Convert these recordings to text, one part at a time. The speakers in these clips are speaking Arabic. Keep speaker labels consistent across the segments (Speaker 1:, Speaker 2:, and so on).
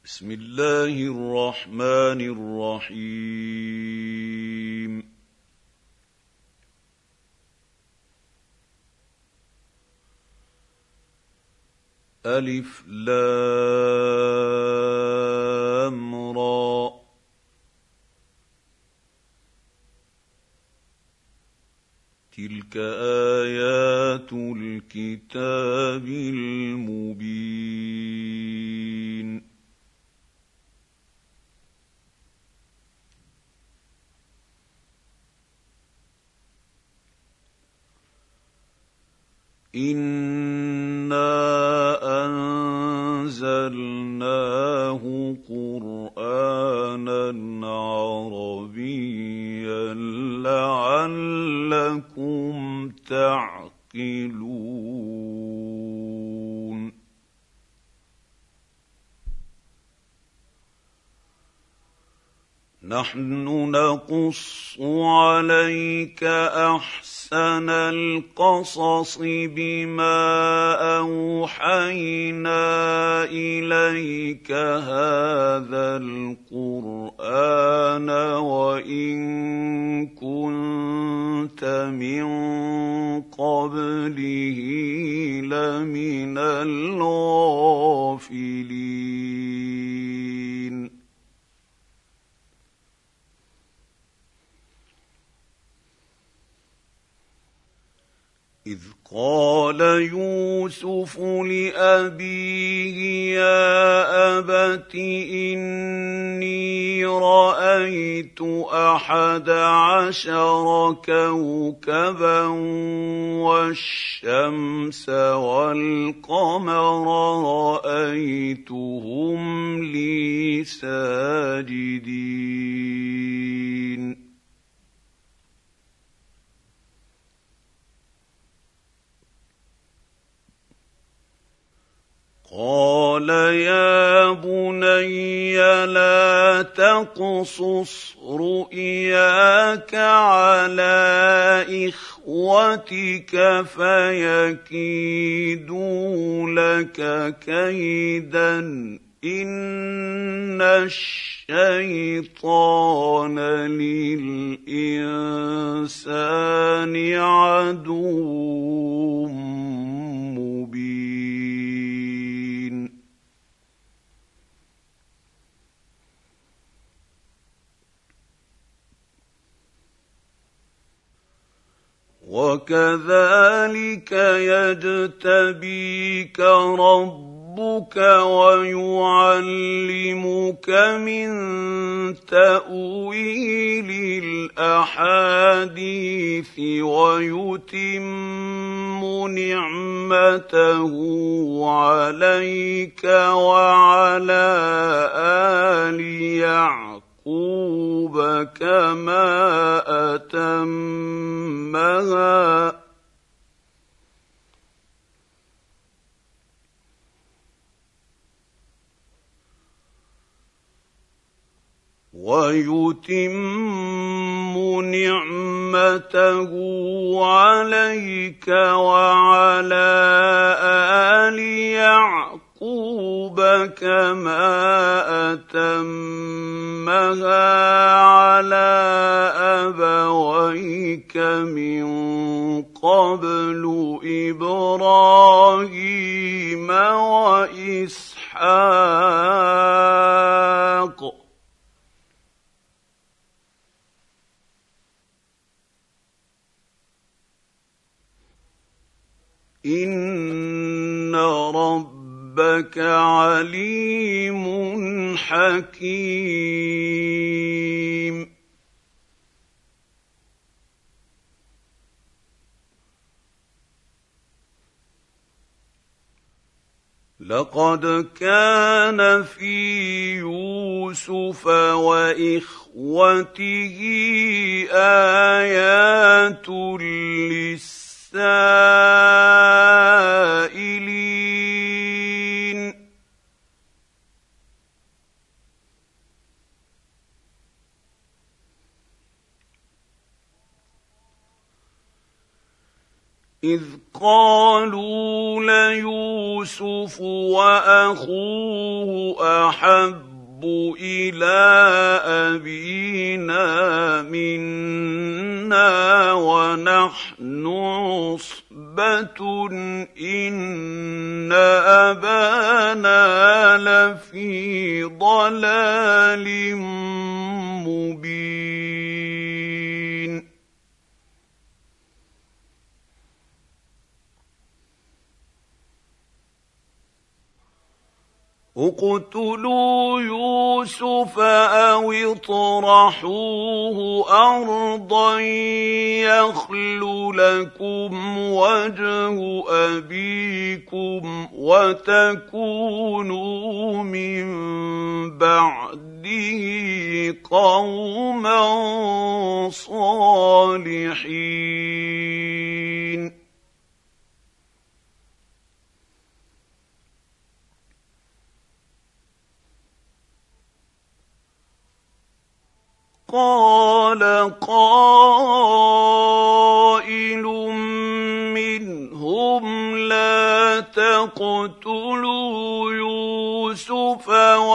Speaker 1: بسم الله الرحمن الرحيم ألف لام را تلك آيات الكتاب المبين إنا أنزلناه قرآنا عربيا لعلكم تعقلون نحن نقص عليك أحسن القصص بما أوحينا إليك هذا القرآن وإن كنت من قبله لمن الغافلين إذ قال يوسف لأبيه يا أبت إني رأيت 11 كوكبا والشمس والقمر رأيتهم لي ساجدين قال يا بني لا تقصص رؤياك على إخوتك فيكيدوا لك كيدا إن الشيطان للإنسان عدو مبين وكذلك يجتبيك ربك ويعلمك من تأويل الأحاديث ويتم نعمته عليك وعلى آل يعقوب كما أتمها ويتم نعمته عليك وعلى آل يعقوب كما أتمها على أبويك من قبل إبراهيم وإسحاق إن ربك عليم حكيم لقد كان في يوسف وإخوته آيات للسائلين إذ قالوا ليوسف وأخوه أحب إلى أبينا منا ونحن عصبة إن أبانا لفي ضلال مبين اقتلوا يوسف أو اطرحوه أرضا يخل لكم وجه أبيكم وتكونوا من بعده قوما صالحين قال قائل منهم لا تقتلوا يوسف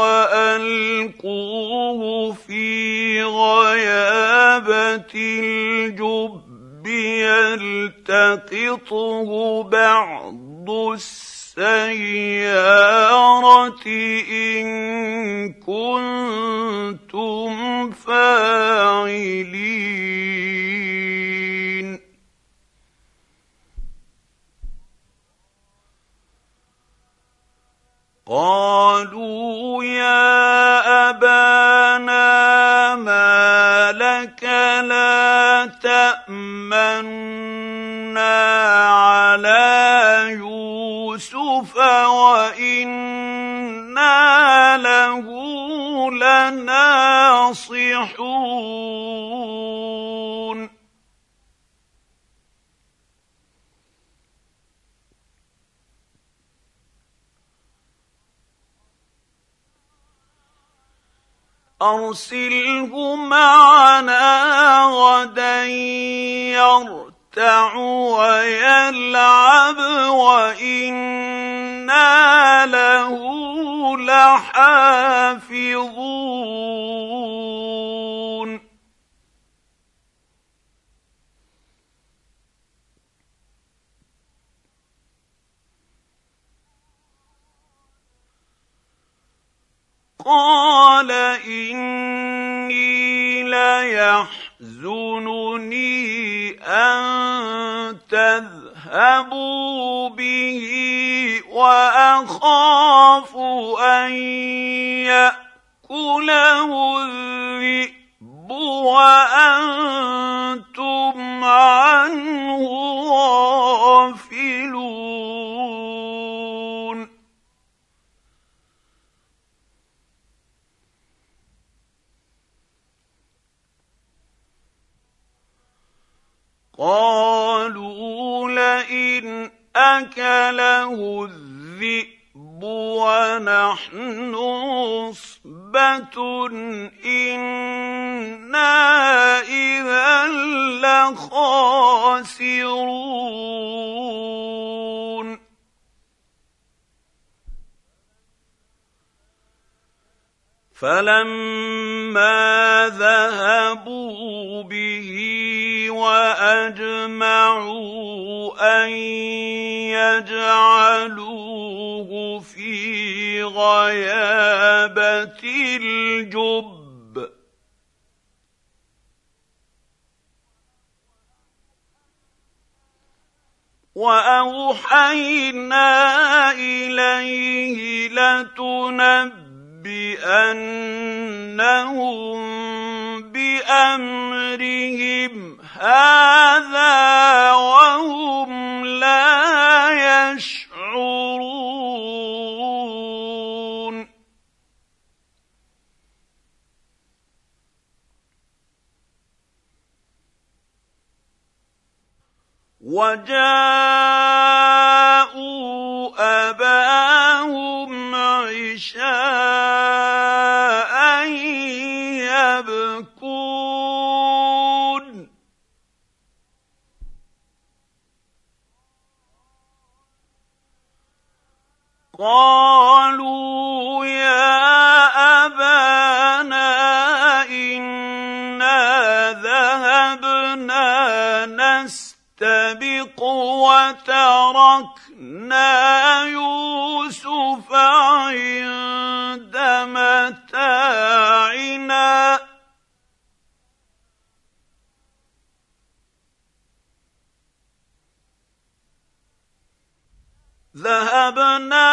Speaker 1: وألقوه في غيابة الجب يلتقطه بعض السيارة إن كنتم فاعلين قالوا يا أبانا ما لك لا تأمنا على يوسف وإنا له لناصحون أرسله معنا غدا يرتع ويلعب وإنا له لحافظون قال إني ليحزنني أن تذهبوا به وأخاف أن يأكله الذئب وأنتم عنه غافلون قالوا لئن أكله الذئب ونحن عصبة إنا إذا لخاسرون فلما ذهبوا به وأجمعوا أن يجعلوه في غيابة الجب وأوحينا إليه لتنبئنهم بأمرهم هذا وهم لا يشعرون وجاءوا أباهم عشاء يبكون وتركنا يوسف عند متاعنا ذهبنا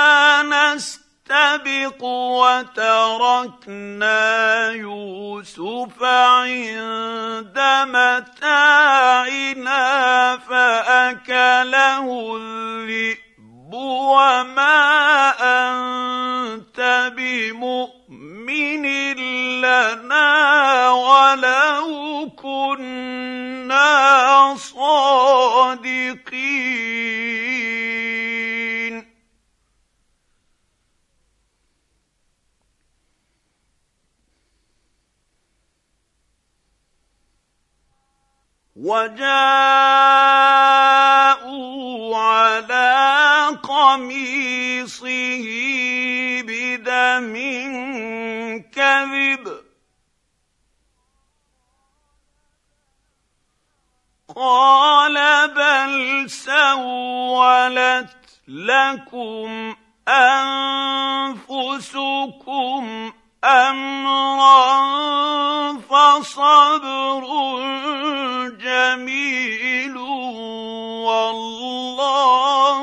Speaker 1: نستبق وتركنا يوسف عند متاعنا فأكله الذئب وما أنت بمؤمن لنا ولو كنا صادقين وجاءوا على قميصه بدم كذب قال بل سولت لكم أنفسكم أمرا فصبر جميل والله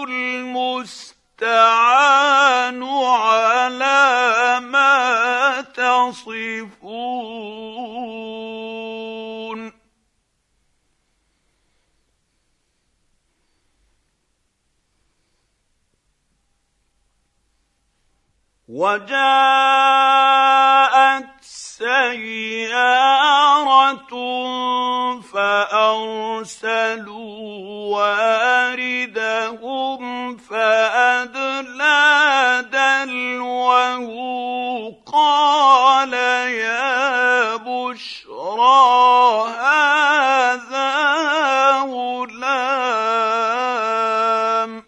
Speaker 1: المستعان على ما تصفون وجاءت سيارة فأرسلوا واردهم فأدلى دلوه قال يا بشرى هذا غلام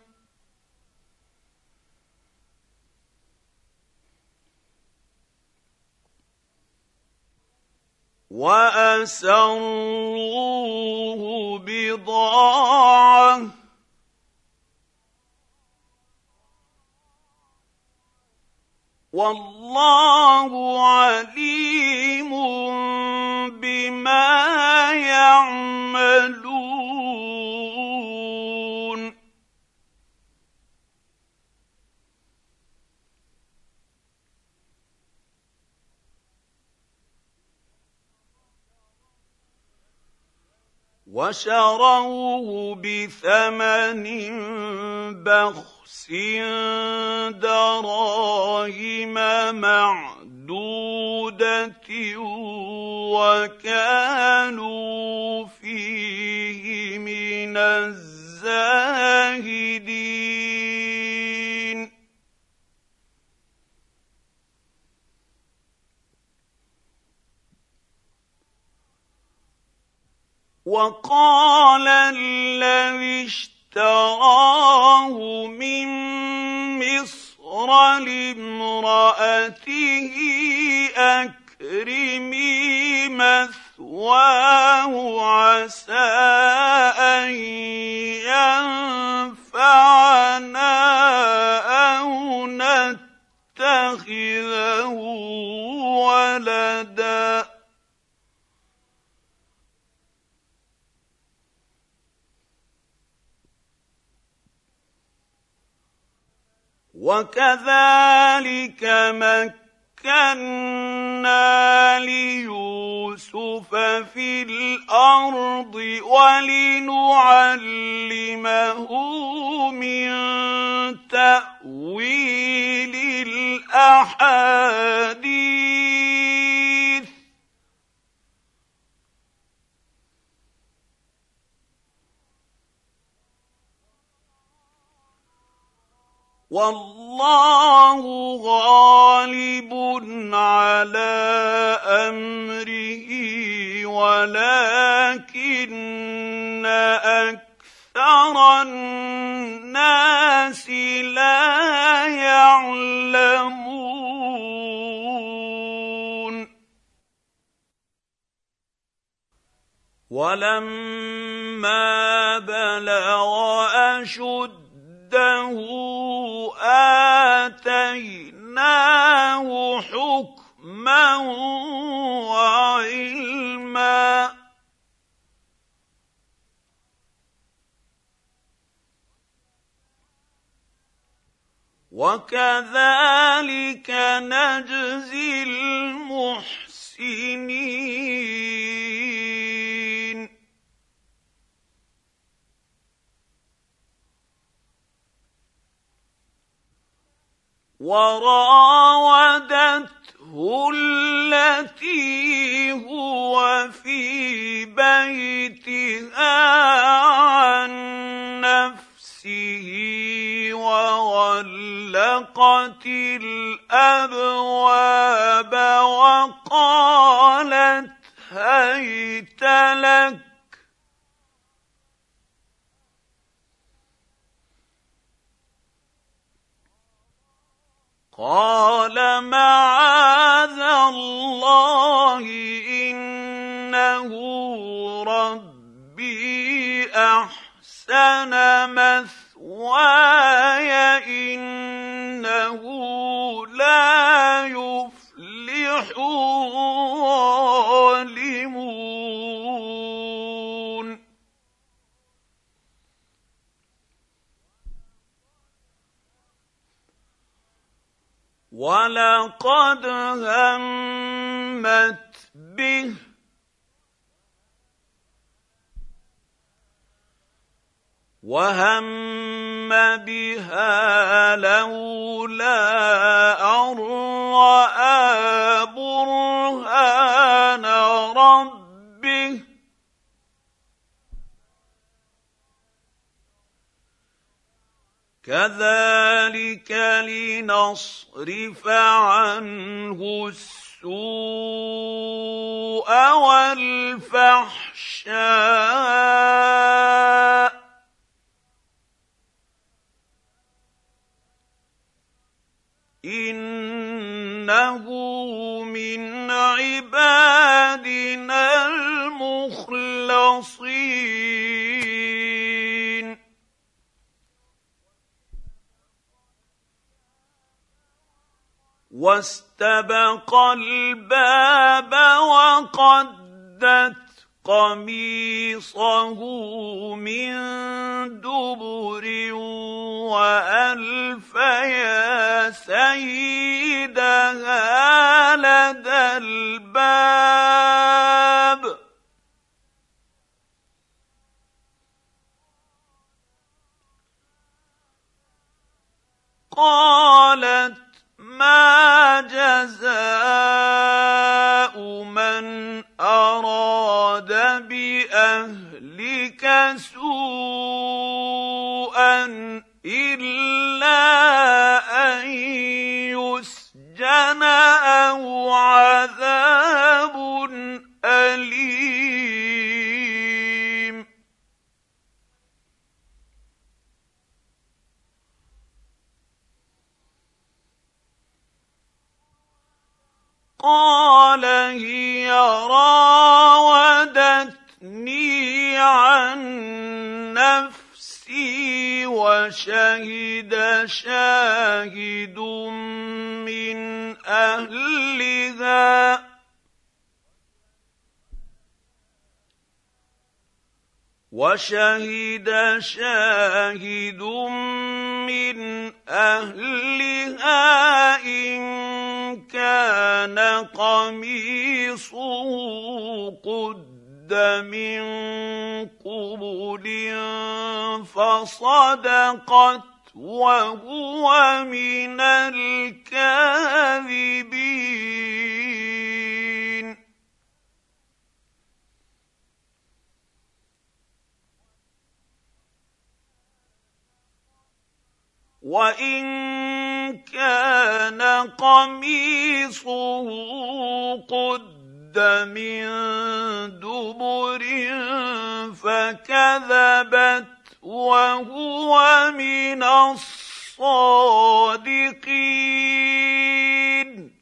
Speaker 1: وأسروه بضاعة والله عليم بما يعملون وشروه بثمن بخس دراهم معدودة وكانوا فيه من الزاهدين وقال الذي اشتراه من مصر لامرأته أكرمي مثواه عسى أن ينفعنا أو نتخذه ولدا وكذلك مكنا ليوسف في الأرض ولنعلمه من تأويل الأحاديث والله غالب على أمره ولكن أكثر الناس لا يعلمون ولما فلما بلغ أشده آتيناه حكما وعلما وكذلك نجزي المحسنين وراودته التي هو في بيتها عن نفسه وغلقت الأبواب وقالت هيت لك قال معاذ الله إنه ربي أحسن مثواي إنه لا يفلح الظالمون ولقد همت به وهم بها لولا أن رأى برهان ربه كذلك لنصرف عنه السوء والفحشاء إنه من عبادنا المخلصين واستبق الباب وقدت قميصه من دبر وألف يا سيدها لدى الباب قالت ما جزاء من أراد بأهلك سوءا إلا أن يسجن أو عذاب أليم قال هي راودتني عن نفسي وشهد شاهد من أهلها من أهلها إن كان قميصه قد من قبل فصدقت وهو من الكاذبين وإن كان قميصه قد من دبر فكذبت وهو من الصادقين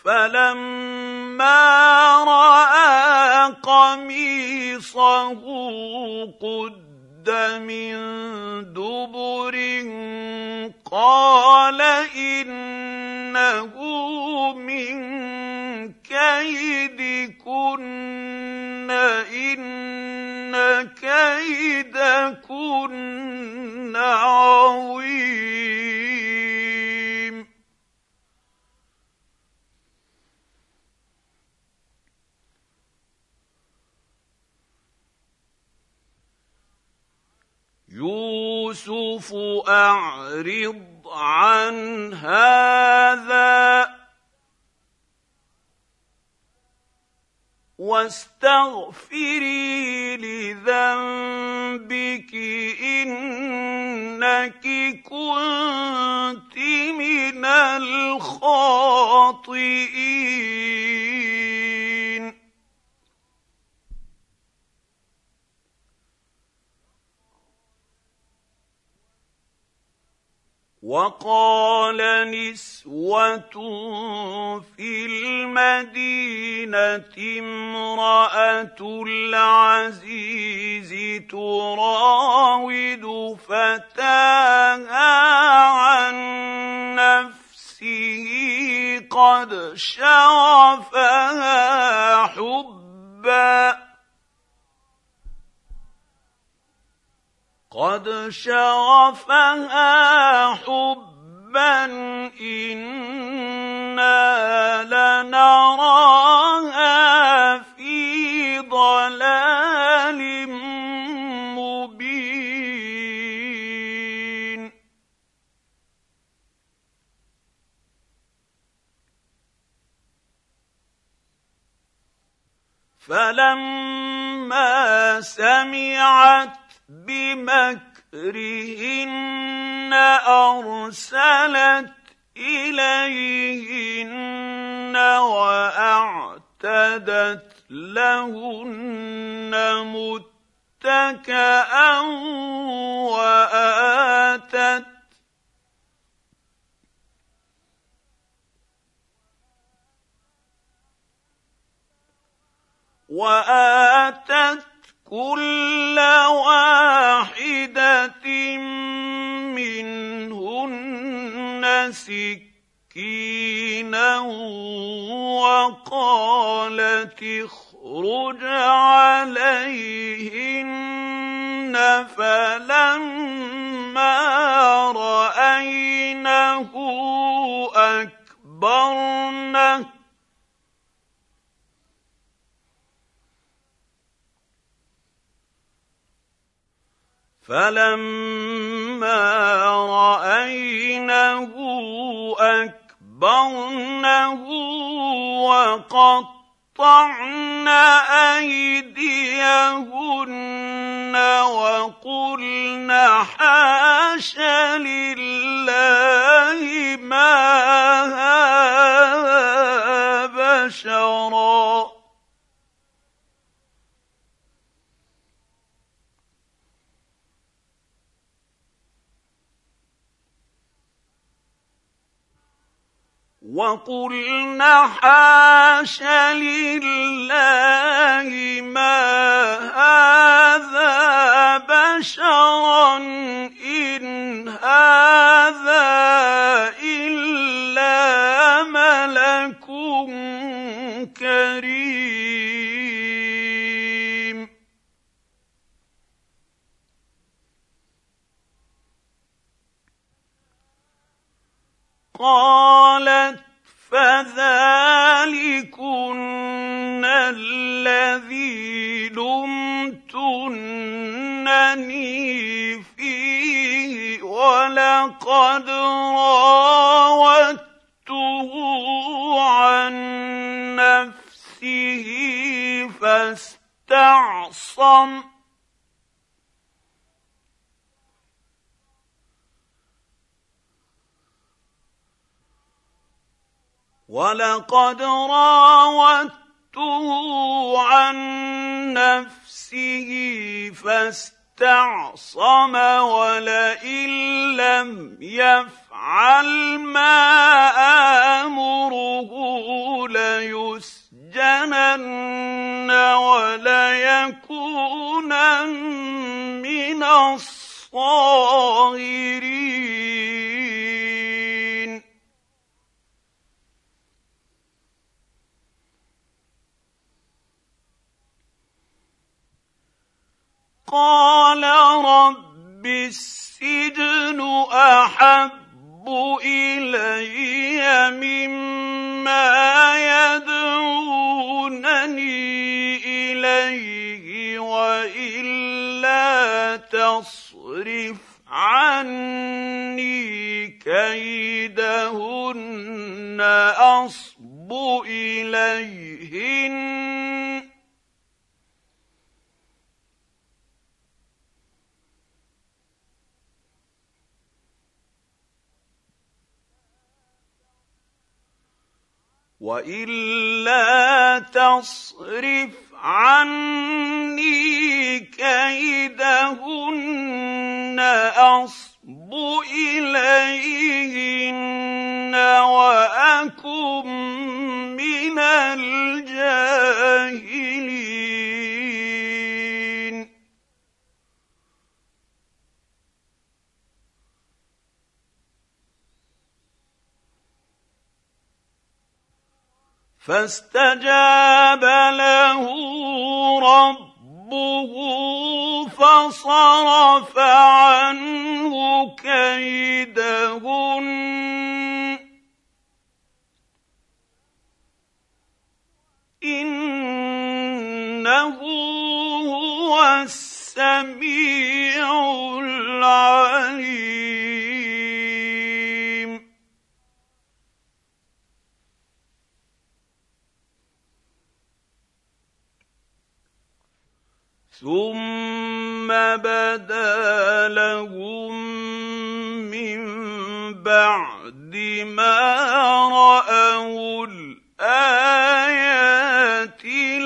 Speaker 1: فلما رأى قميصه قد من دبر قال إنه من كيدكن إن كيدكن عظيم يوسف أعرض عن هذا واستغفري لذنبك إنك كنت من الخاطئين وقال نسوة في المدينة امرأة العزيز تراود فتاها عن نفسه قد شغفها حبا إنا لنراها في ضلال مبين فلما سمعت بمكرهن أرسلت إليهن وأعتدت لهن متكئا وآتت كل واحدة منهن سكينا وقالت اخرج عليهن فلما رأينه أكبرنه وقطعن أيديهن وقلن حاش لله ما هذا بشرا وقلن حاش لله ما هذا بشرا إن هذا إلا ملك كريم قالت فذلكن الذي لمتنني فيه ولقد راودته عن نفسه فاستعصم اسْتَعْصَمَ وَلَئِن لَّمْ يَفْعَلْ مَا آمُرُهُ لَيُسْجَنَنَّ وَلَيَكُونًا مِّنَ الصَّاغِرِينَ قَالَ رَبِّ السِّجْنُ أَحَبُّ إِلَيَّ مِمَّا يَدْعُونَنِي إِلَيْهِ وَإِلَّا تَصْرِفْ عَنِّي كَيْدَهُنَّ أَصْبُ إِلَيْهِنَّ وَإِلَّا تَصْرِفْ عَنِّي كَيْدَهُنَّ أَصْبُ إِلَيْهِنَّ وَأَكُن مِّنَ الْجَاهِلِينَ فَاسْتَجَابَ لَهُ رَبُّهُ فَصَرَفَ عَنْهُ كَيْدَهُنَّ ۚ إِنَّهُ هُوَ السَّمِيعُ الْعَلِيمُ ثُمَّ بَدَا لَهُم مِّن بَعْدِ مَا رَأَوُا الْآيَاتِ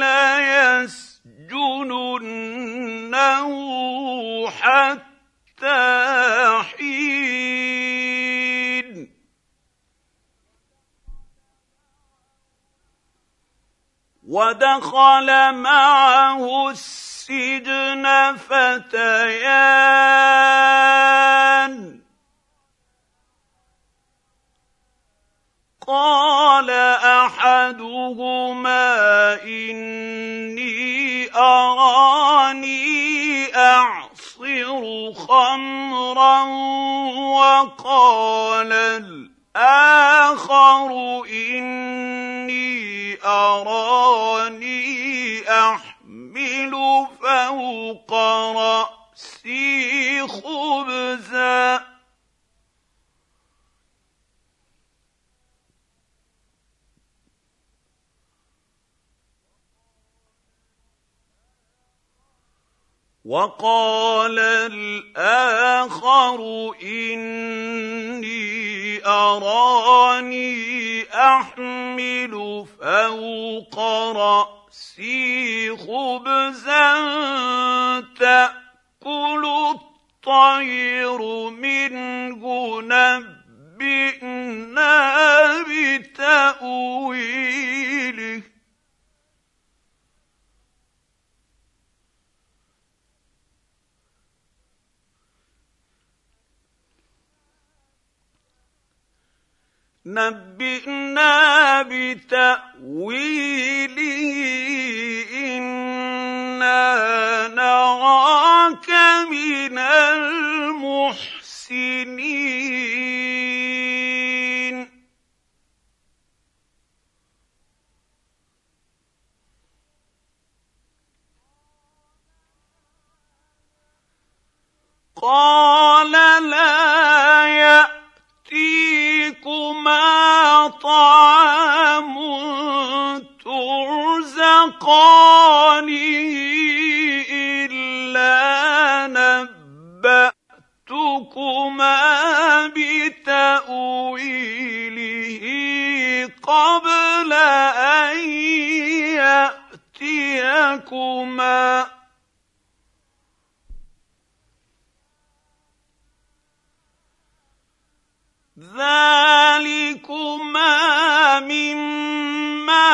Speaker 1: لَيَسْجُنُنَّهُ حَتَّىٰ حِينٍ وَدَخَلَ مَعَهُ السِّجْنَ فَتَيَانِ قَالَ أَحَدُهُمَا إِنِّي أَرَانِي أَعْصِرُ خَمْرًا وَقَالَ الْآخَرُ إِنِّي أَرَانِي أَحْمِلُ فَوْقَ رَأْسِي خُبْزًا وَقَالَ الْآخَرُ إِنِّي أَرَانِي أَحْمِلُ فَوْقَ رَأْسِي خُبْزًا تَأْكُلُ الطَّيْرُ مِنْهُ نَبِّئْنَا بِتَأْوِيلِهِ إِنَّا نَرَاكَ مِنَ الْمُحْسِنِينَ قَالَ لَا يَأْتِيكُمَا طَعَامٌ تُرْزَقَانِهِ إِلَّا نَبَّأْتُكُمَا بِتَأْوِيلِهِ قَبْلَ أَن يَأْتِيَكُمَا ۚ ذلكما مما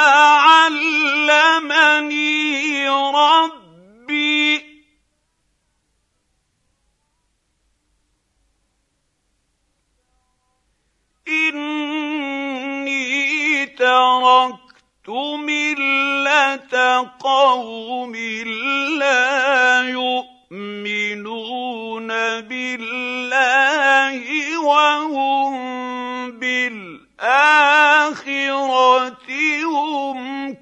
Speaker 1: علمني ربي إني تركت ملة قوم لا يؤمنون بالله وهم بالآخرة هم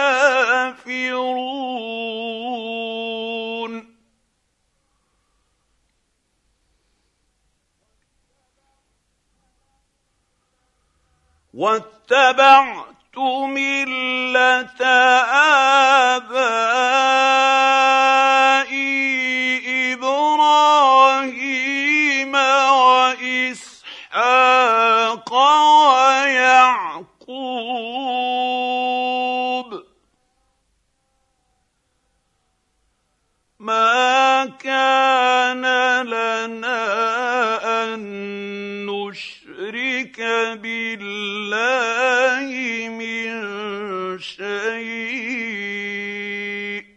Speaker 1: كافرون واتبعت ملة آبائي إبراهيم وإسحاق ويعقوب ما كان لنا أن نشرك بالله من شيء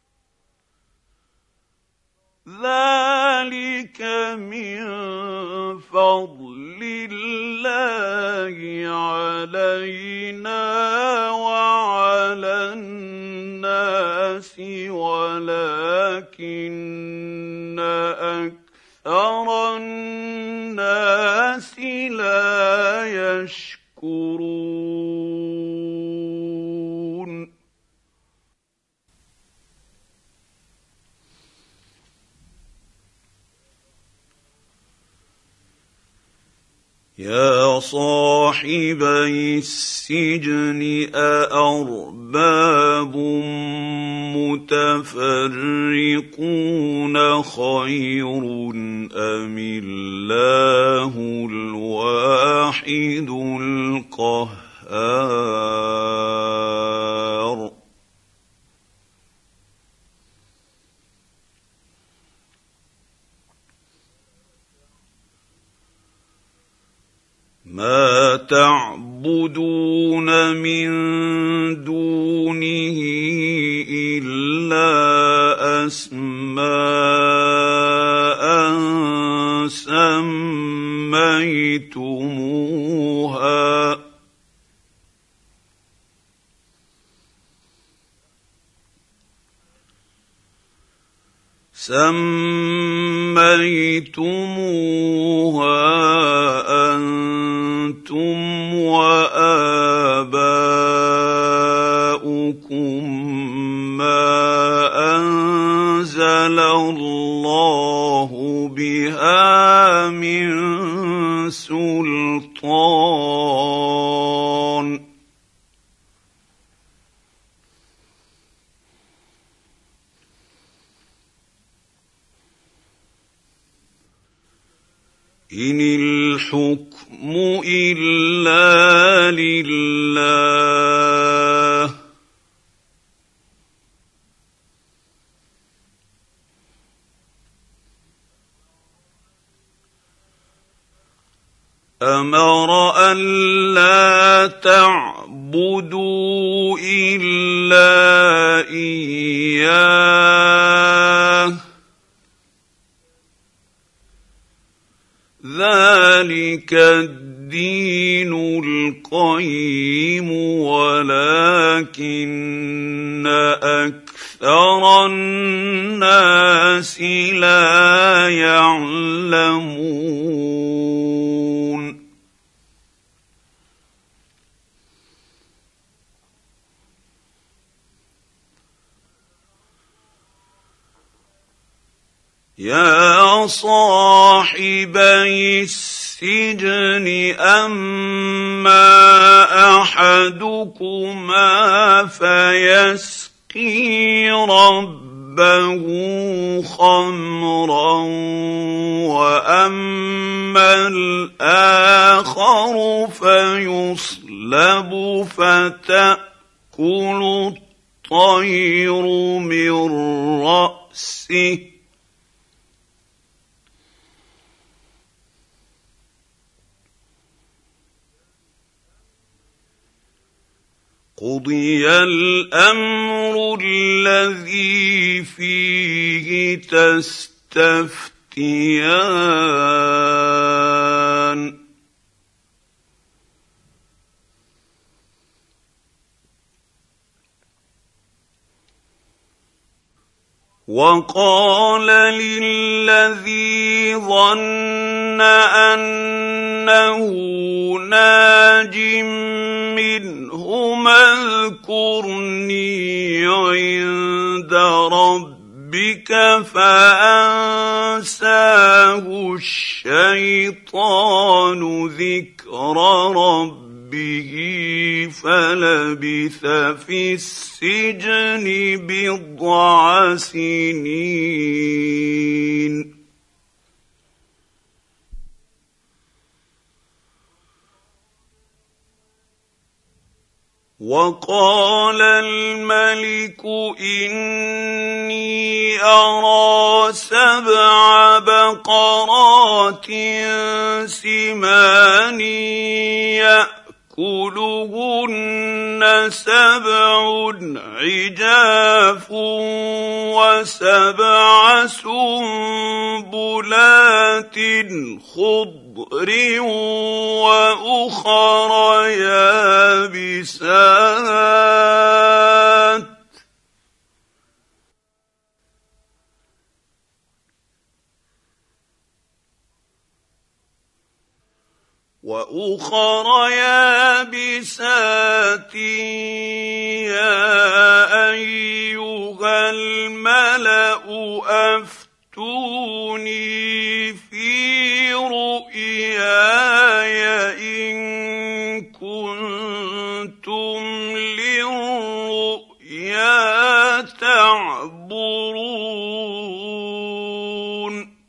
Speaker 1: ذلك من فضل الله علينا وعلى الناس ولكن أكثر الناس لا يشكرون يا صاحبي السجن أأرباب متفرقون خير أم الله الواحد القهار ما تعبدون من دونه إلا أسماء سميتموها أنتم وآباؤكم ما أنزل الله بها من سلطان إن الحكم إلا لله أمر ألا تعبدوا إلا إياه ذلك الدين القيم ولكن أكثر الناس لا يعلمون يا صاحبي السجن أما أحدكما فيسقي ربه خمرا وأما الآخر فيصلب فتأكل الطير من رأسه قضي الامر الذي فيه تستفتيان وقال للذي ظن انه ناج منهما اذكرني عند ربك فانساه الشيطان ذكر ربه فلبث في السجن بضع سنين وقال الملك إني أرى 7 بقرات سمان يأكلهن 7 عجاف و7 سنبلات خضر وأخر يابسات يا أيها الملأ أفتوني في رؤياي إن كنتم للرؤيا تعبرون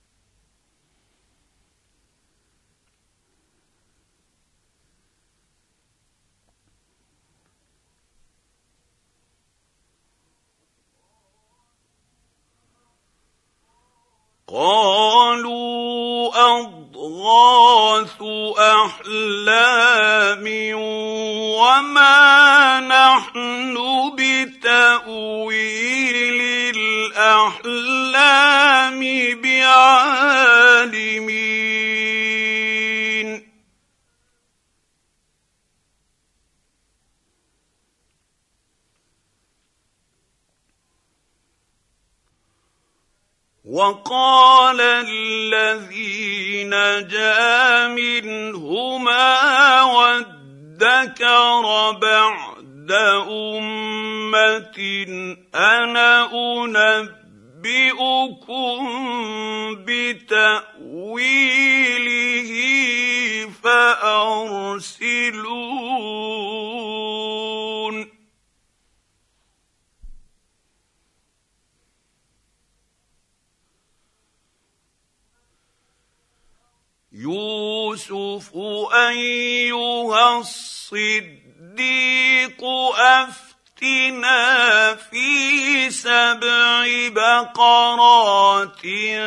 Speaker 1: قالوا أضغاث أحلام وما نحن بتأويل الأحلام بعالمين وقال الذي نجا منهما وادكر بعد أمة أنا أنبئكم بتأويله فأرسلون يوسف أيها الصديق أفتنا في 7 بقرات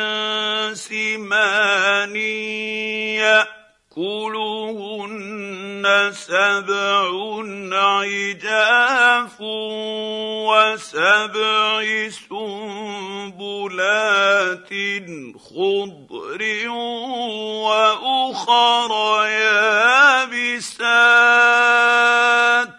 Speaker 1: سمان يأكلهن 7 عجاف و7 سنبلات خضر وأخر يابسات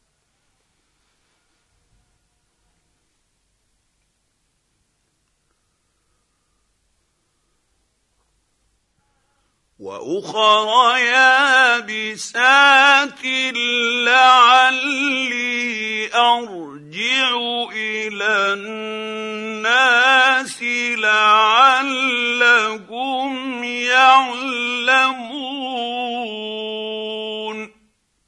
Speaker 1: لعلي أرجع إلى الناس لعلهم يعلمون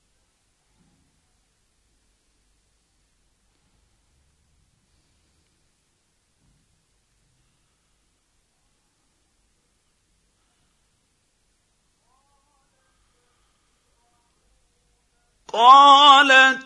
Speaker 1: قال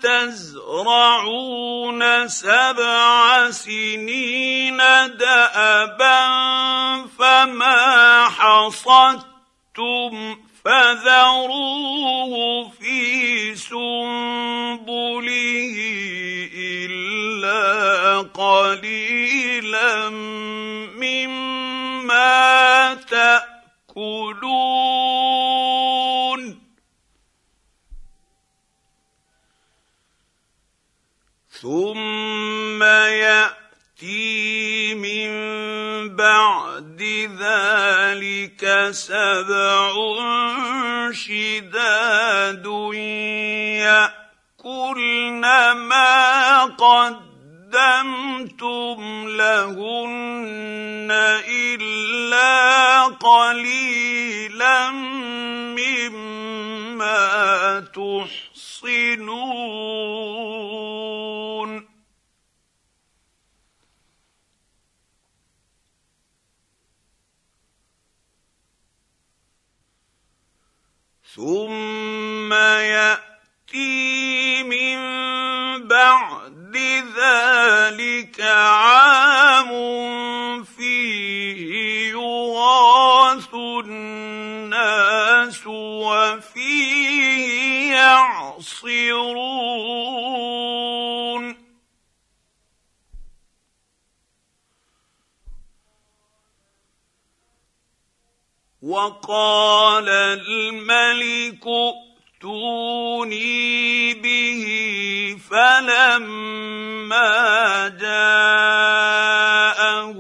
Speaker 1: تزرعون 7 سنين دأبا فما حصدتم فذروه في سنبله إلا قليلا مما تأكلون ثم يأتي من بعد ذلك 7 شداد يأكلن ما قدمتم لهن إلا قليلا مما تحصنون ثم يأتي من بعد ذلك عام فيه يغاث الناس وفيه يعصرون وقال الملك ائتوني به فلما جاءه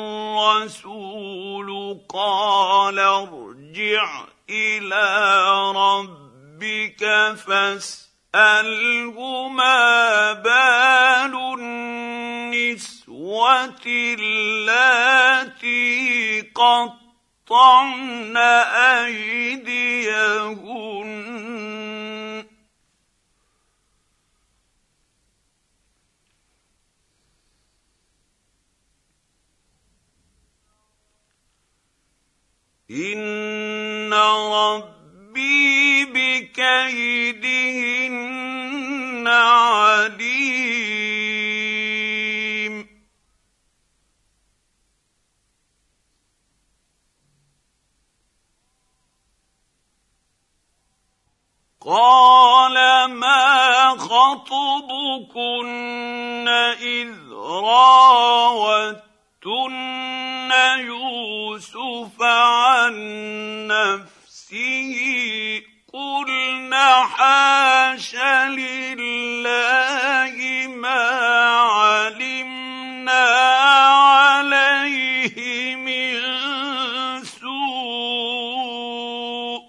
Speaker 1: الرسول قال ارجع إلى ربك فاسأله ما بال النسوة اللاتي قطعن أيديهن إن ربي بكيدهن عليم قال ما خطبكن إذ راوتن يوسف عن نفسه قلن حاش لله ما علمنا عليه من سوء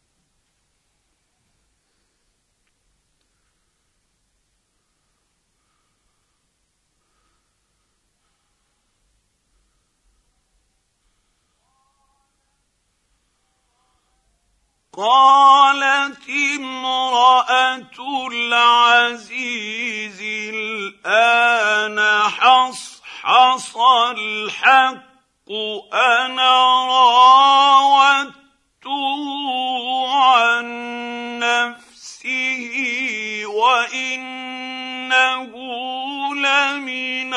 Speaker 1: قالت امرأة العزيز الآن حصحص الحق أنا راودته عن نفسه وإنه لمن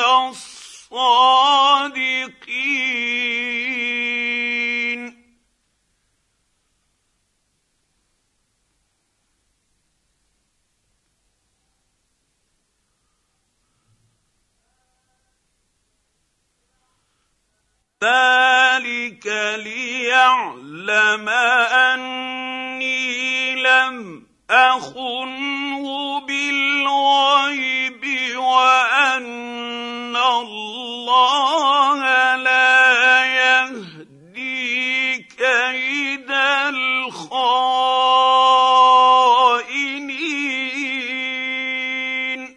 Speaker 1: الصادقين ذلك ليعلم أني لم أخنه بالغيب وأن الله لا يهدي كيد الخائنين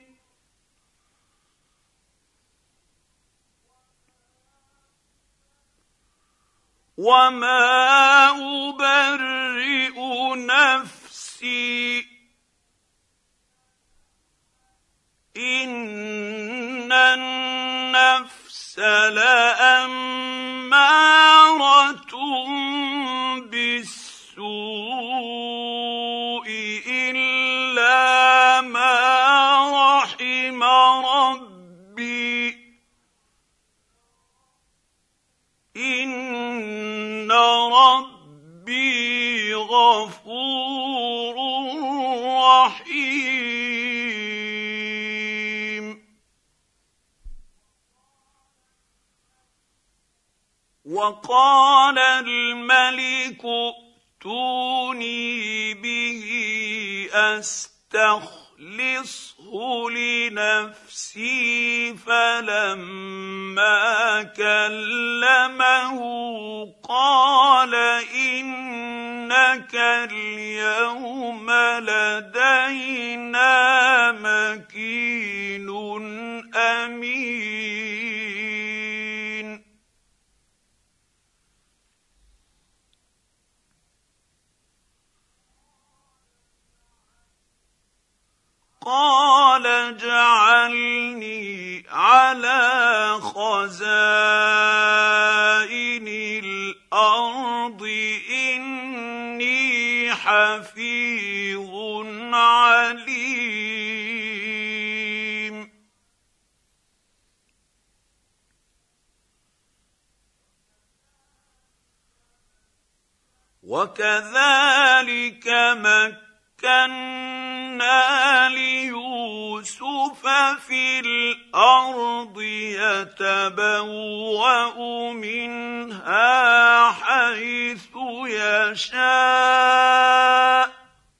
Speaker 1: وما أبرئ نفسي إن النفس لأمارة بالسوء إلا ما رحم ربي إن ربي غفور غفور رحيم. وقال الملك ائتوني به أستخلصه لنفسي. فلما كلمه قال إنك اليوم لدينا مكين أمين. قال اجعلني على خزائن الأرض إني حفيظ عليم. وكذلك مكنا ليوسف في الأرض يتبوأ منها حيث يشاء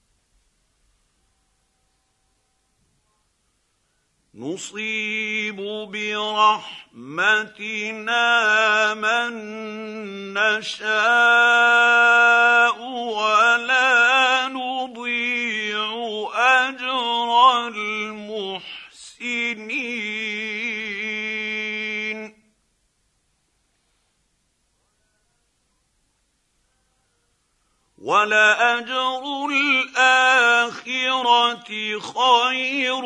Speaker 1: نصيب برحمتنا من نشاء ولا نضيع أجر المحسنين. ولأجر الآخرة خير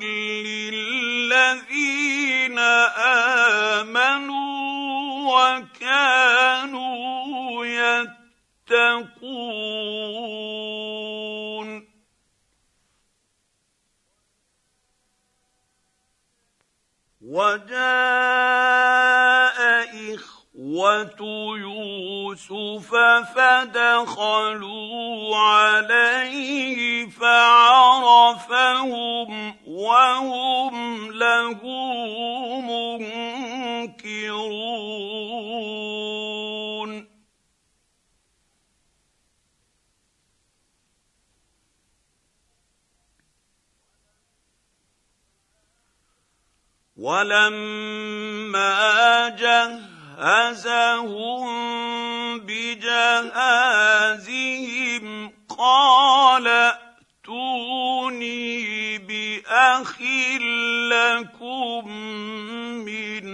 Speaker 1: للذين آمنوا وكانوا يتقون. وجاء إخوة يوسف فدخلوا عليه فعرفهم وهم له منكرون. ولما جهزهم بجهازهم قال ائتوني بأخ لكم من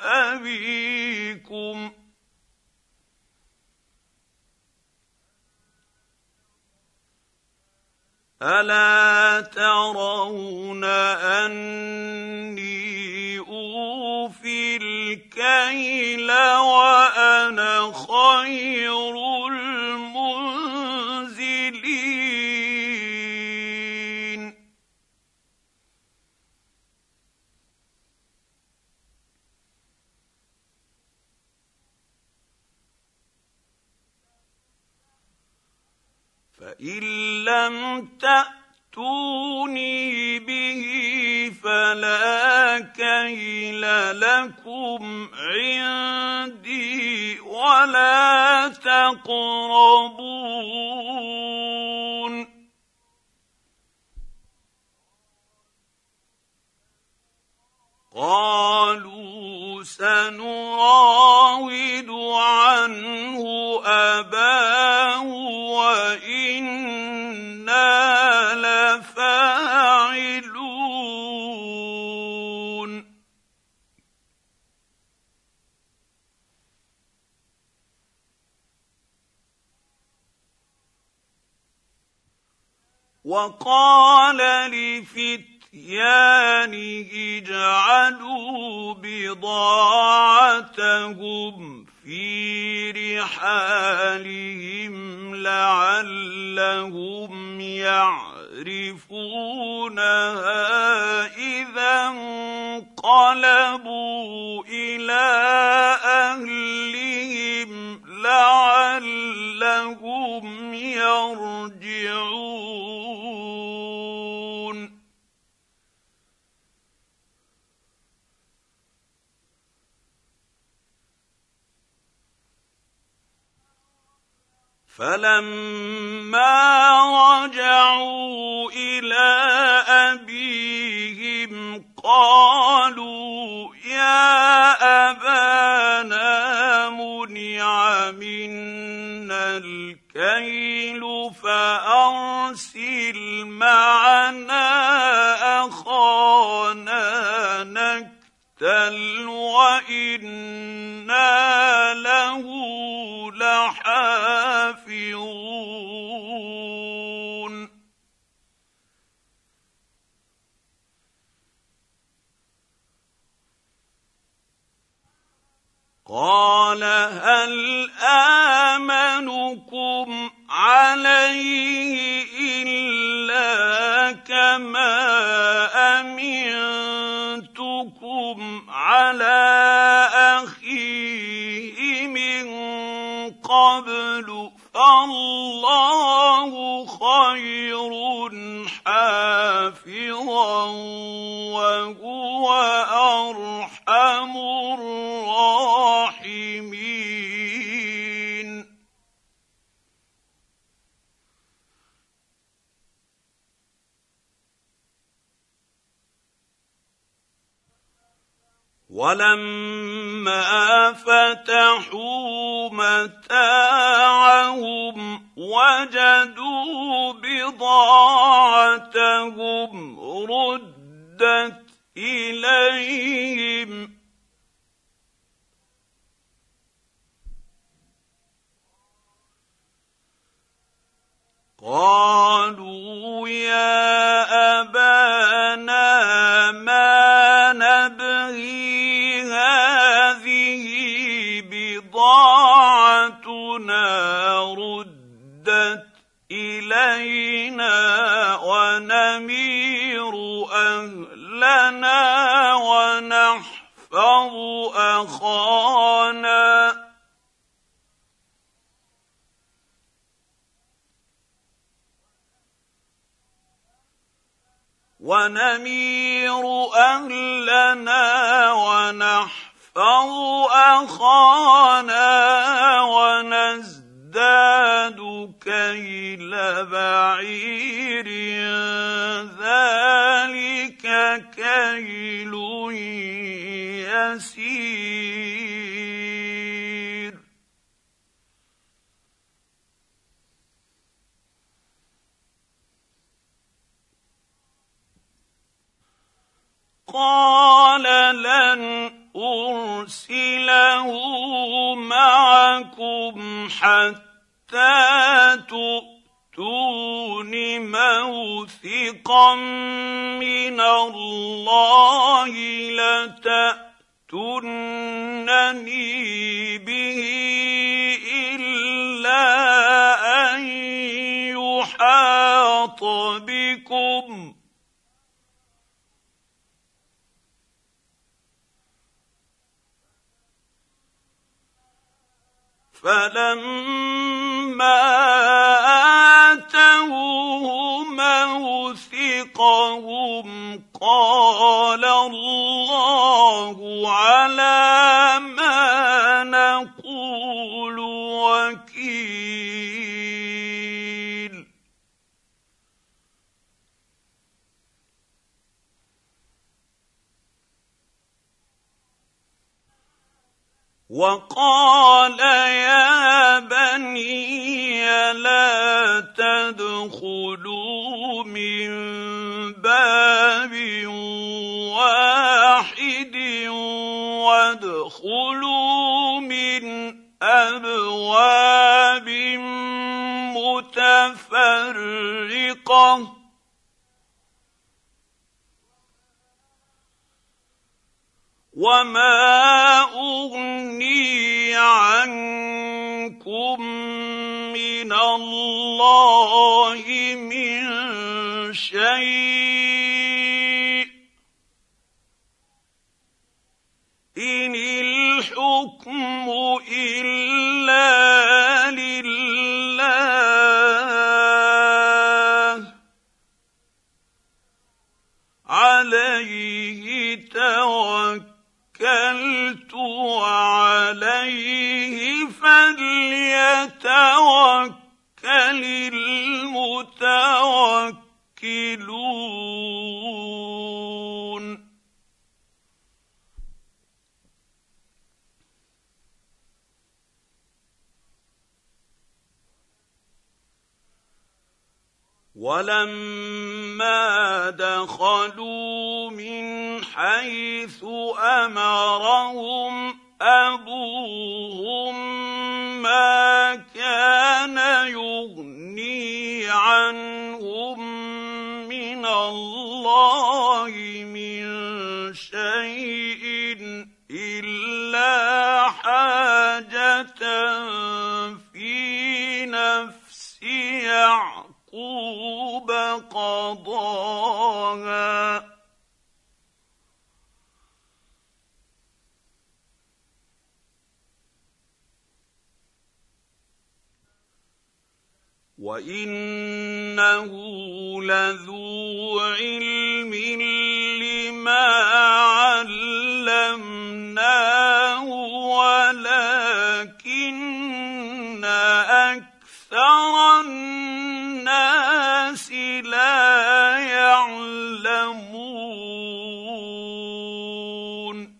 Speaker 1: أبيكم ألا ترون أني أوفي الكيل وأنا خير المنزلين. فإن لم تأتوني به فلا كيل لكم عندي ولا تقربون. قالوا سنراود عنه أباه وإنا لفاعلون. وقال لفتيانه اجعلوا بضاعتهم في رحالهم لعلهم يعرفونها إذا انقلبوا إلى أهلهم لعلهم يرجعون. فلما رجعوا إلى أبيهم قالوا يا أبانا منع منا الكيل فأرسل معنا أخانا نكتل وإنا له لحافظون قال هل آمنكم عليه إلا كما أمنتكم على أخيه من قبل فالله خير حافظا وهو أرحم الراحمين ولما فتحوا متاعهم وجدوا بضاعتهم ردت إليهم قالوا يا أبانا ما نبغي هذه بضاعتنا ردت إلينا ونمير أهلنا ونحفظ أخانا ونزداد كيل بعير ذلك كيل يسير قال لن أرسله معكم حتى تؤتون موثقا من الله لتأتونني به إلا أن يحاط بكم فلما آتوه موثقهم قال الله على ما نقول وكيل وقال يا بني لا تدخلوا من باب واحد وادخلوا من أبواب متفرقة وما أغني عنكم من الله من شيء إن الحكم إلا لله عليه توكلت وعليه فليتوكل المتوكلون ولما دخلوا من حيث أمرهم أبوهم ما كان يغني عنهم من الله من شيء إلا حاجة في نفس يعقوب قضاها وَإِنَّهُ لَذُو عِلْمٍ لِّمَا عَلَّمْنَاهُ وَلَٰكِنَّ أَكْثَرَ النَّاسِ لَا يَعْلَمُونَ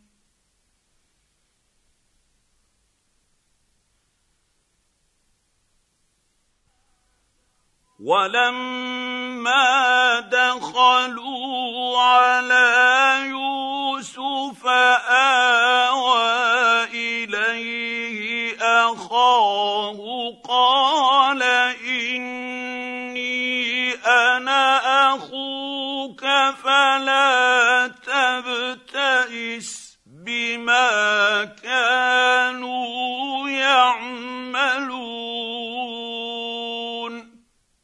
Speaker 1: وَلَمَّا دَخَلُوا عَلَىٰ يُوسُفَ آوَىٰ إِلَيْهِ أَخَاهُ قَالَ إِنِّي أَنَا أَخُوكَ فَلَا تَبْتَئِسْ بِمَا كَانُوا يَعْمَلُونَ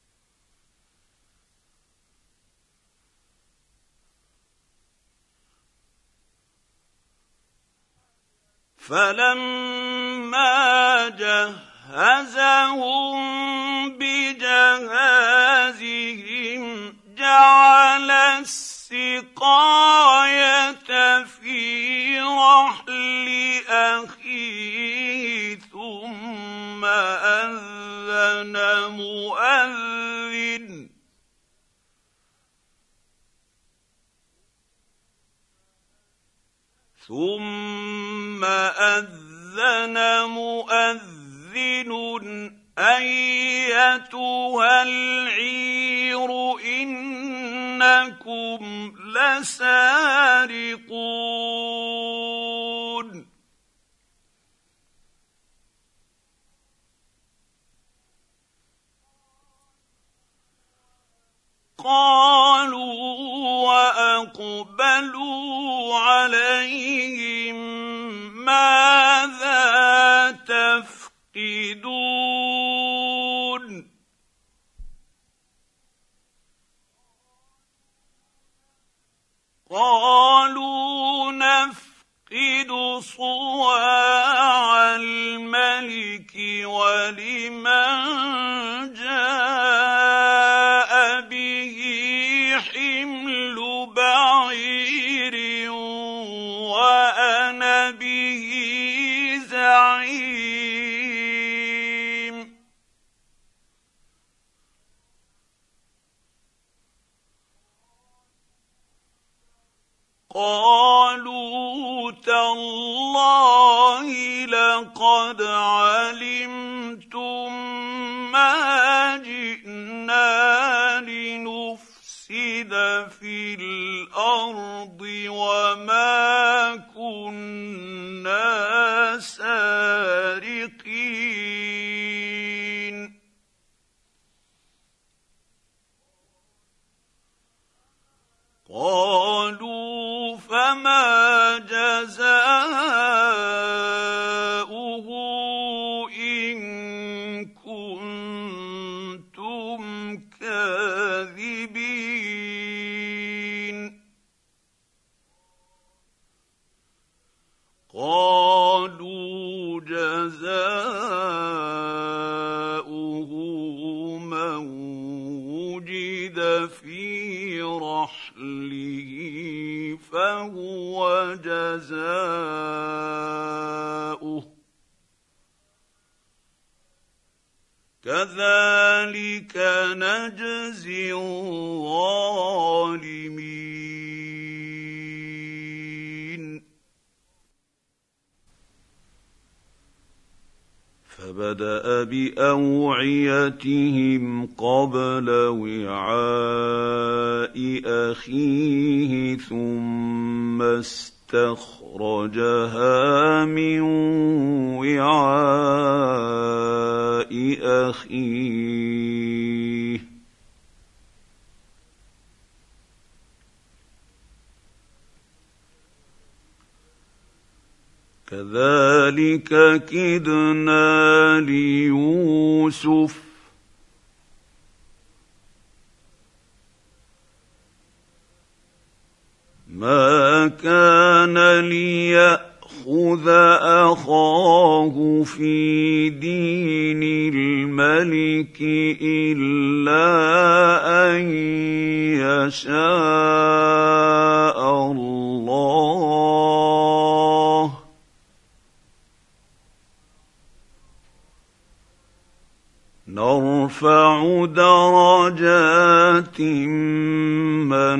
Speaker 1: فَلَمَّا جَهَّزَهُم بِجَهَازِهِمْ جَعَلَ السِّقَايَةَ فِي رَحْلِ أَخِيهِ ثُمَّ أَذَّنَ مُؤَذِّنٌ أَيَّتُهَا الْعِيرُ إِنَّكُمْ لَسَارِقُونَ قَالُوا وَأَقْبَلُوا عَلَيْهِم مَّاذَا تَفْقِدُونَ قَالُوا نَفْقِدُ صُوَاعَ الْمَلِكِ وَلِمَن جَاءَ بِهِ حِمْلُ بَعِيرٍ وَأَنَا بِهِ زَعِيمٌ قَالُوا تَاللَّهِ لَقَدْ عَلِمْتُم مَّا جِئْنَا لِنُفْسِدَ فِي الْأَرْضِ وَمَا كُنَّا سَارِقِينَ قَالُوا فَمَا جَزَاؤُهُ كذلك نجزي الظالمين. فبدأ بأوعيتهم قبل وعاء أخيه ثم استخرجها من وعاء أخيه كذلك كدنا ليوسف ما كان ليأخذ أخاه في دين الملك إلا أن يشاء الله نرفع درجات من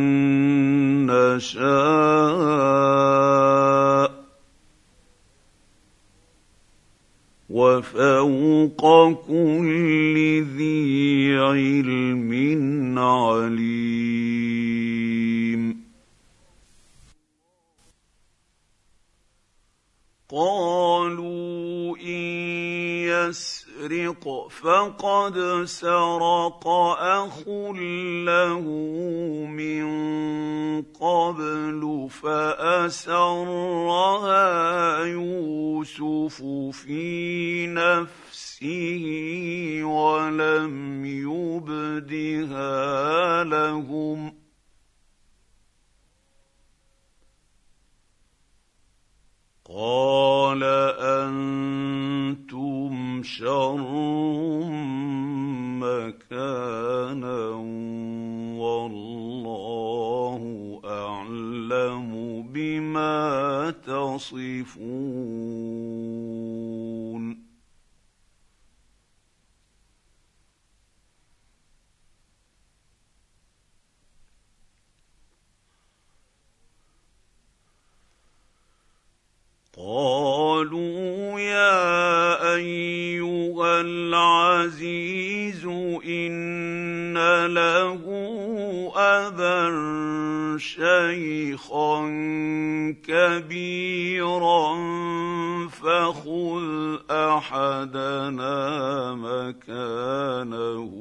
Speaker 1: نشاء وفوق كل ذي علم عليم. قالوا إن يسرق فقد سرق أخ له من قبل فأسرها يوسف في نفسه ولم يبدها لهم قال أنتم شر مكانا والله أعلم بما تصفون. قالوا يا أيها العزيز إن له أبا شيخا كبيرا فخذ أحدنا مكانه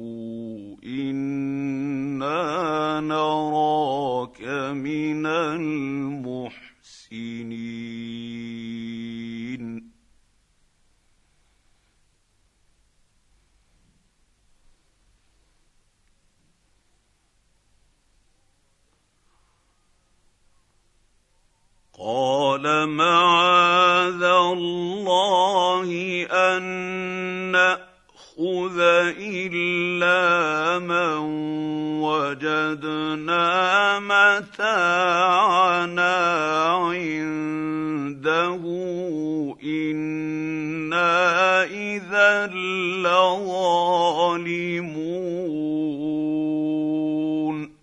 Speaker 1: إنا نراك من المحسنين. قال معاذ الله أن نأخذ إلا من وجدنا متاعنا عنده إنا إذا لظالمون.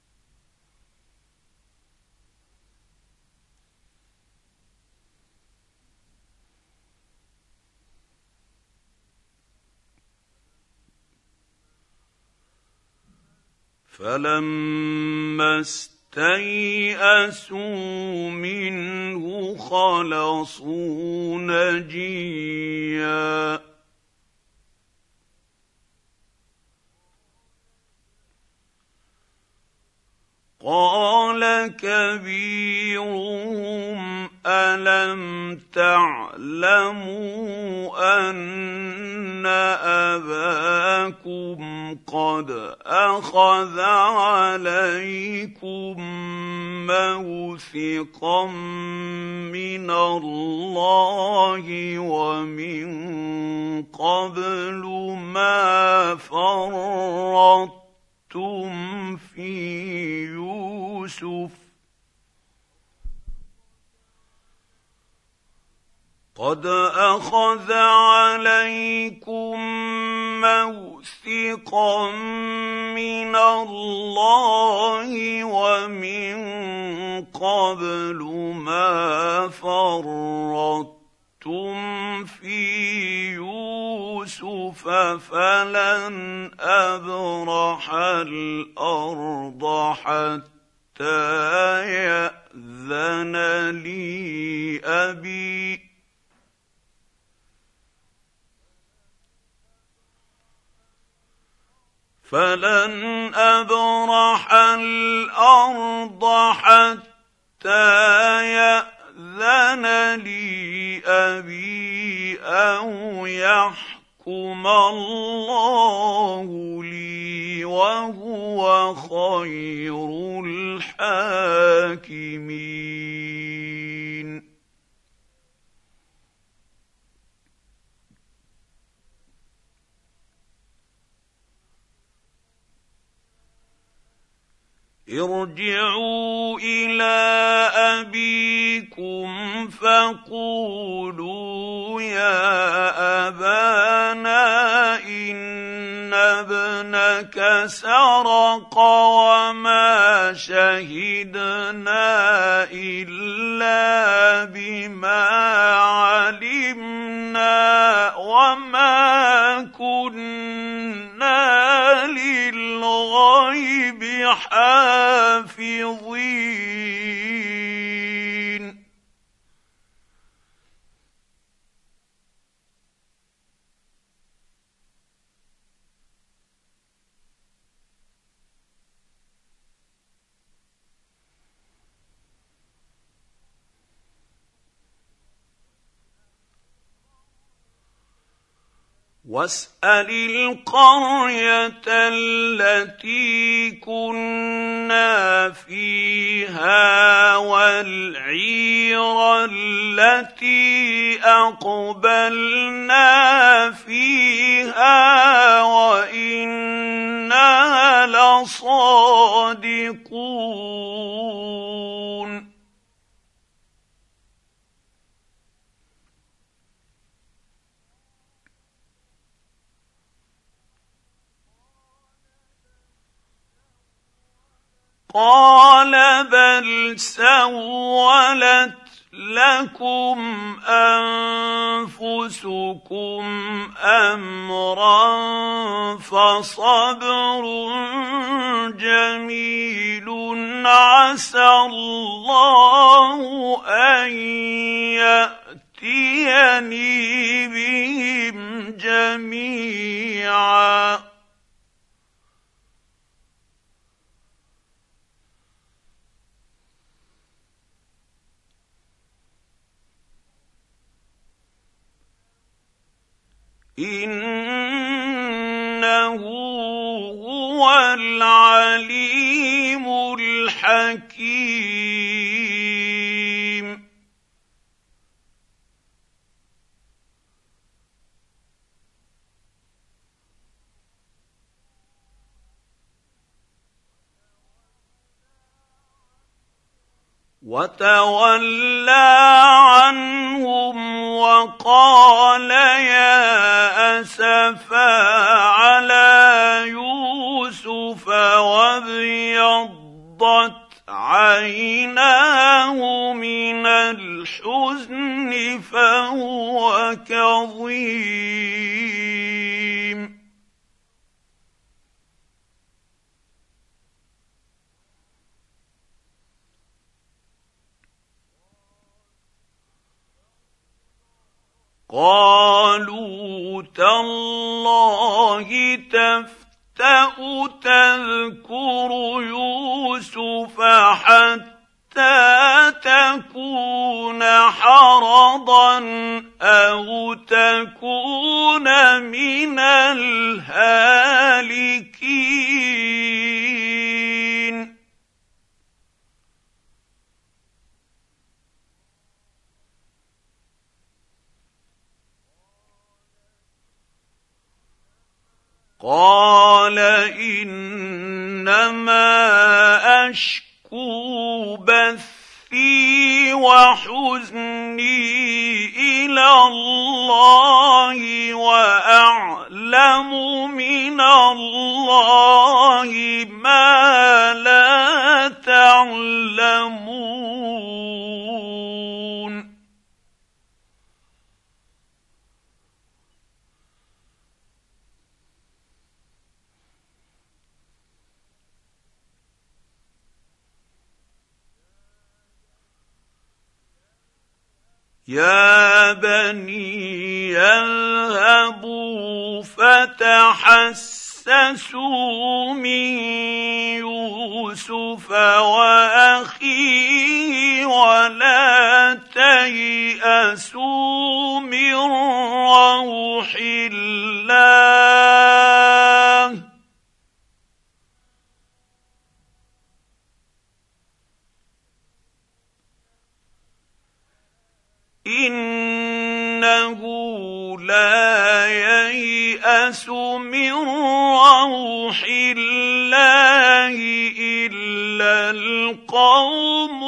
Speaker 1: فلما استيئسوا منه خلصوا نجيا قال كبيرهم ألم تعلموا أن أباكم قد أخذ عليكم موثقا من الله ومن قبل ما فرطتم في يوسف قد أخذ عليكم موثقا فريقا من الله ومن قبل ما فرطتم في يوسف فلن أبرح الأرض حتى يأذن لي أبي فلن أبرح الأرض حتى يأذن لي أبي أو يحكم الله لي وهو خير الحاكمين. ارجعوا إلى أبيكم فقولوا يا أبانا إن ابنك سرق وما شهدنا إلا بما علمنا وما كنا للغيب حافظين. واسأل القرية التي كنا فيها والعير التي أقبلنا فيها وإنا لصادقون. قال بل سولت لكم أنفسكم أمرا فصبر جميل عسى الله أن يأتيني بهم جميعا إنه هو العليم الحكيم. وتولى عنهم وقال يا أسفا على يوسف وابيضت عيناه من الحزن فهو كظيم. قالوا تالله تفتأ تذكر يوسف حتى تكون حرضا أو تكون من الهالكين. قال إنما أشكو بثي وحزني إلى الله وأعلم من من الله ما لا تعلمون يا بني اذهبوا فتحسسوا من يوسف واخيه ولا تيأسوا من روح الله إنه لا ييأس من روح الله إلا القوم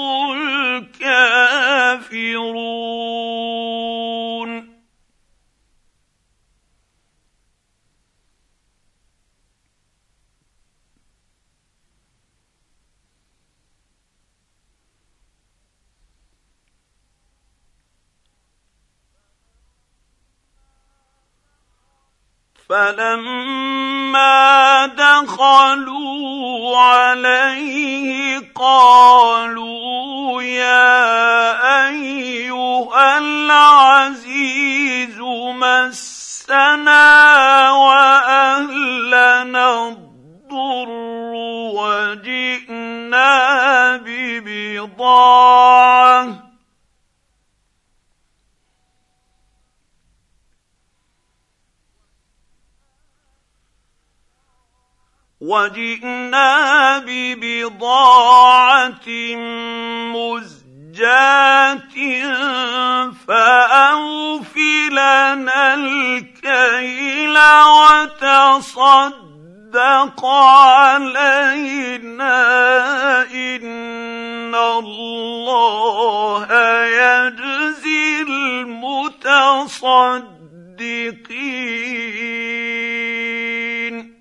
Speaker 1: الكافرون فلما دخلوا عليه قالوا يا أيها العزيز مسنا وأهلنا الضر وجئنا ببضاعة مزجاة فأوف لنا الكيل وتصدق علينا إن الله يجزي المتصدقين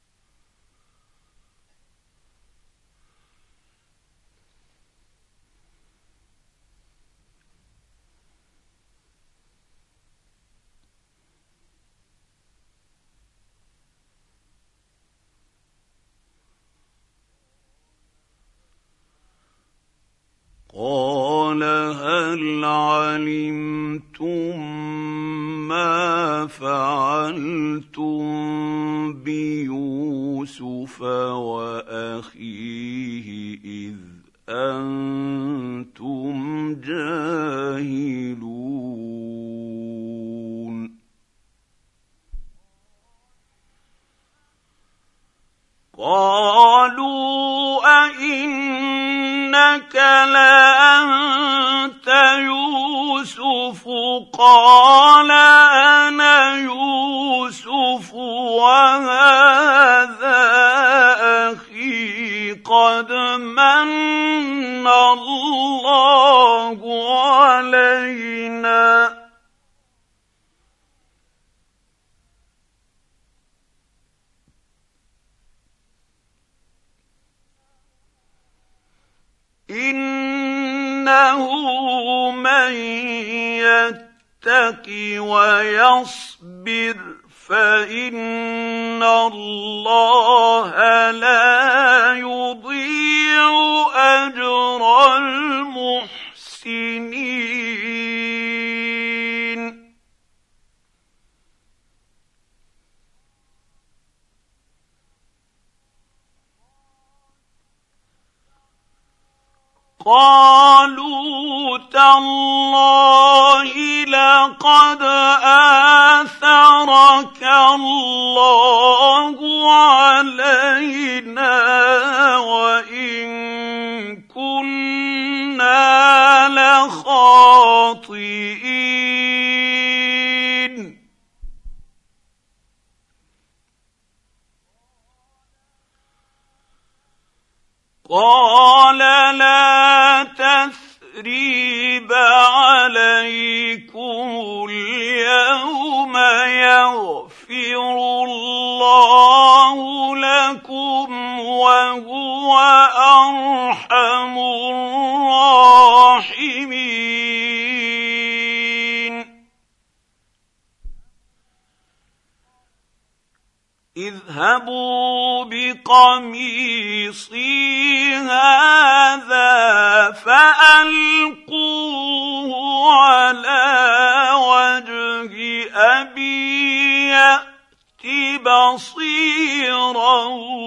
Speaker 1: قال هل علمتم ما فعلتم بيوسف وأخيه إذ أنتم جاهلون قالوا أئنك لأنت يوسف قال أنا يوسف وهذا أخي قد من الله علينا إنه من يتق ويصبر فإن الله لا يضيع أجر المحسنين قالوا تالله لقد آثرك الله علينا وإن كنا لخاطئين قال لا تثريب عليكم اليوم يغفر الله وأرحم الراحمين اذهبوا بقميصي هذا فألقوه على وجه أبي يأت بصيرا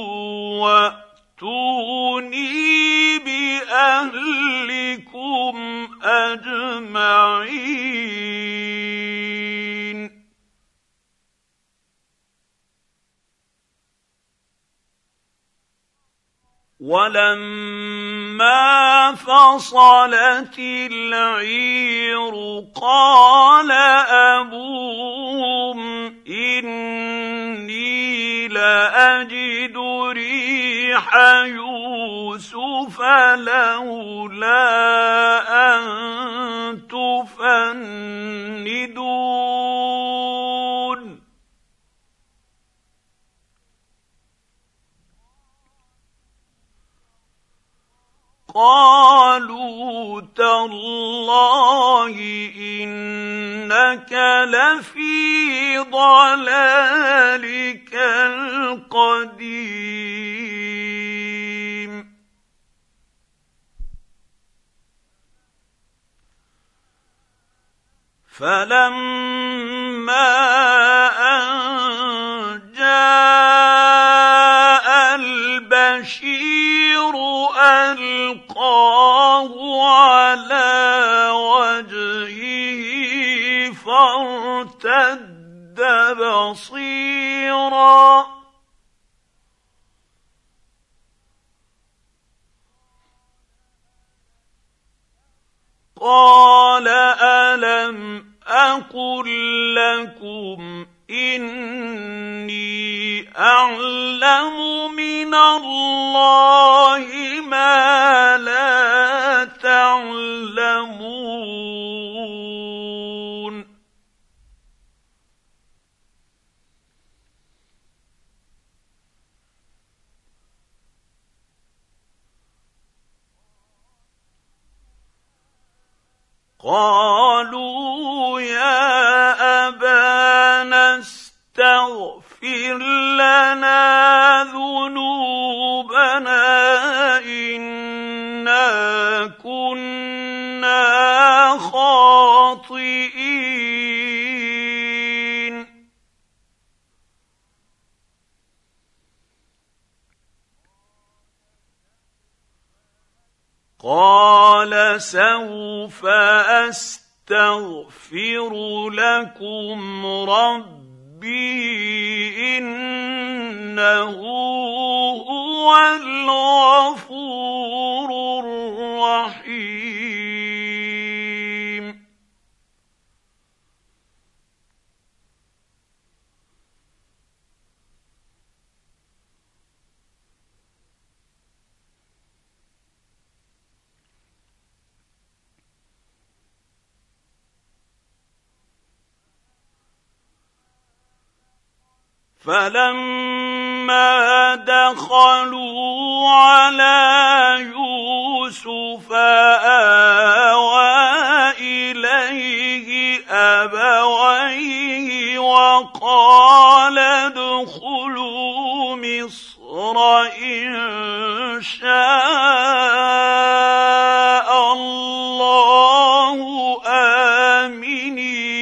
Speaker 1: وأتوني بأهلكم أجمعين ولما فصلت العير قال أبوهم إني لأجد ريح يوسف لولا أن تفندون قالوا تالله إنك لفي ضلالك القديم فلما أن جاء البشير ألقاه على وجهه فارتد بصيرا قال ألم أقل لكم إني أعلم من الله ما لا تعلمون قالوا يا أبانا استغفر لنا ذنوبنا إنا كنا خاطئين قال سوف أستغفر لكم ربي إنه هو الغفور الرحيم فلما دخلوا على يوسف آوى إليه أبويه وقال ادخلوا مصر إن شاء الله آمنين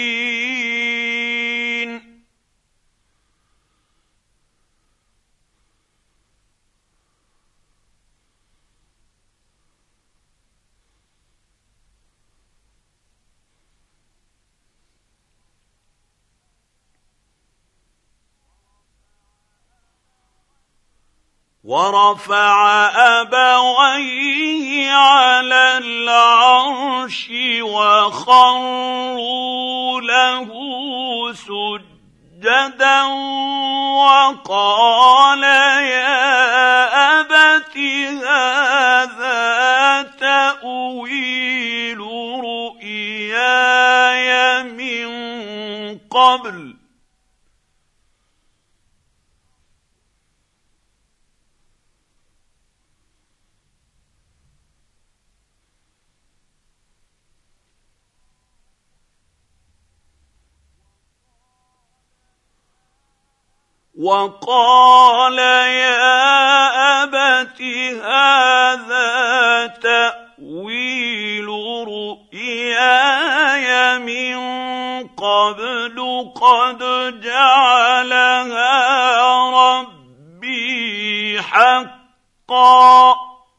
Speaker 1: ورفع أبويه على العرش وخروا له سجدا وقال يا أبت هذا تأويل رؤياي من قبل وقال يا أبت هذا تأويل رؤياي من قبل قد جعلها ربي حقا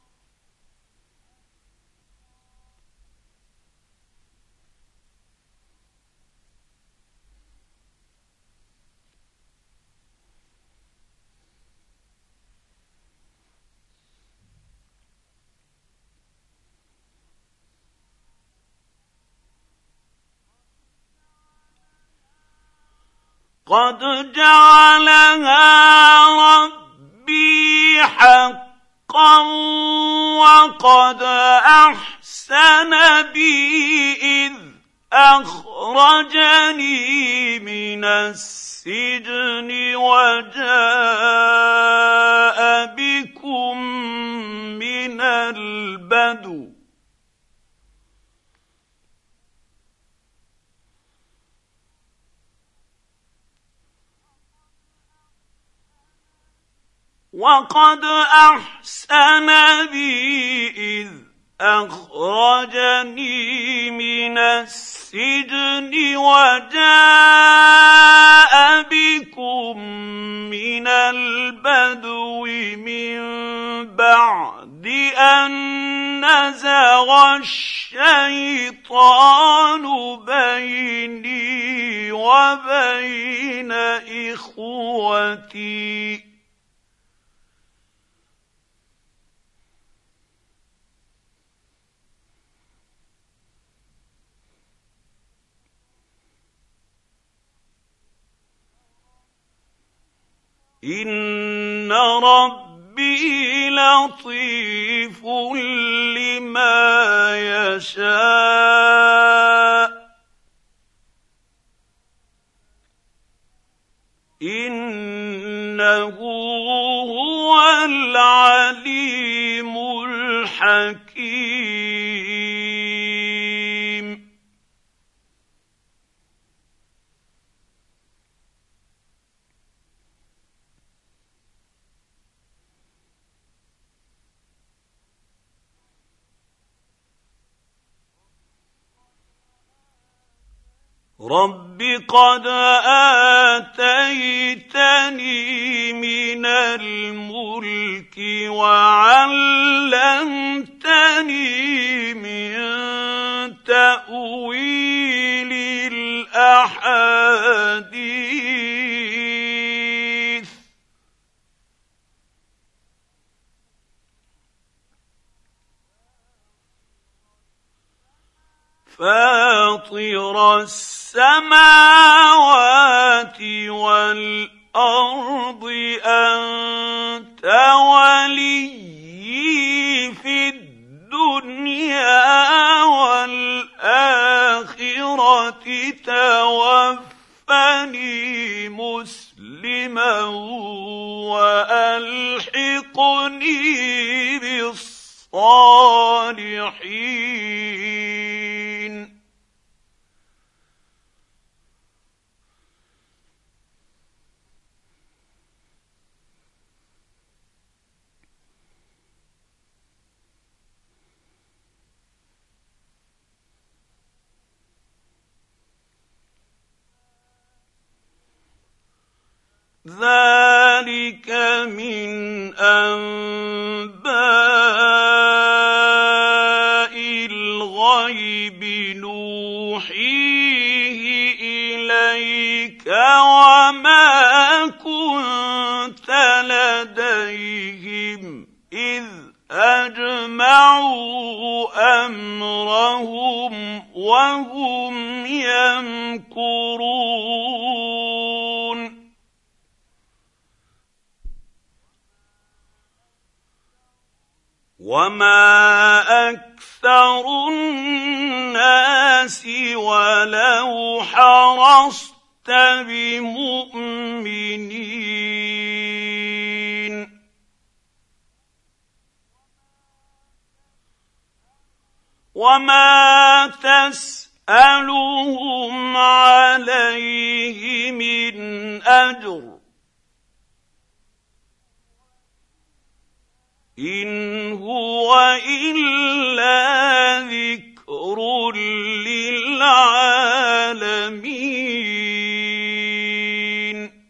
Speaker 1: قد جعلها ربي حقا وقد أحسن بي إذ أخرجني من السجن وجاء بكم من البدو وقد أحسن بي إذ أخرجني من السجن وجاء بكم من البدو من بعد أن نزغ الشيطان بيني وبين إخوتي إن ربي لطيف لما يشاء إنه هو العليم الحكيم رب قد آتيتني من الملك وعلمتني من تأويل الأحاديث فاطر السماوات والأرض أنت وليي في الدنيا والآخرة توفني مسلما وألحقني بالصالحين ذلك من أنباء الغيب نوحيه إليك وما كنت لديهم إذ أجمعوا أمرهم وهم يمكرون وما أكثر الناس ولو حرصت بمؤمنين وما تسألهم عليه من أجر إن هو إلا ذكر للعالمين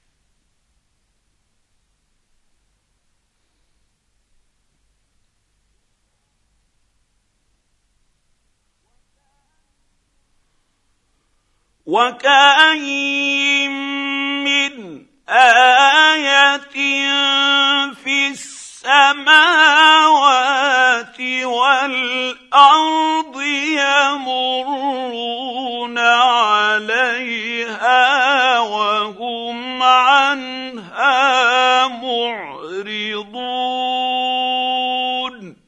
Speaker 1: وكأين من آية في السماوات والأرض يمرون عليها وهم عنها معرضون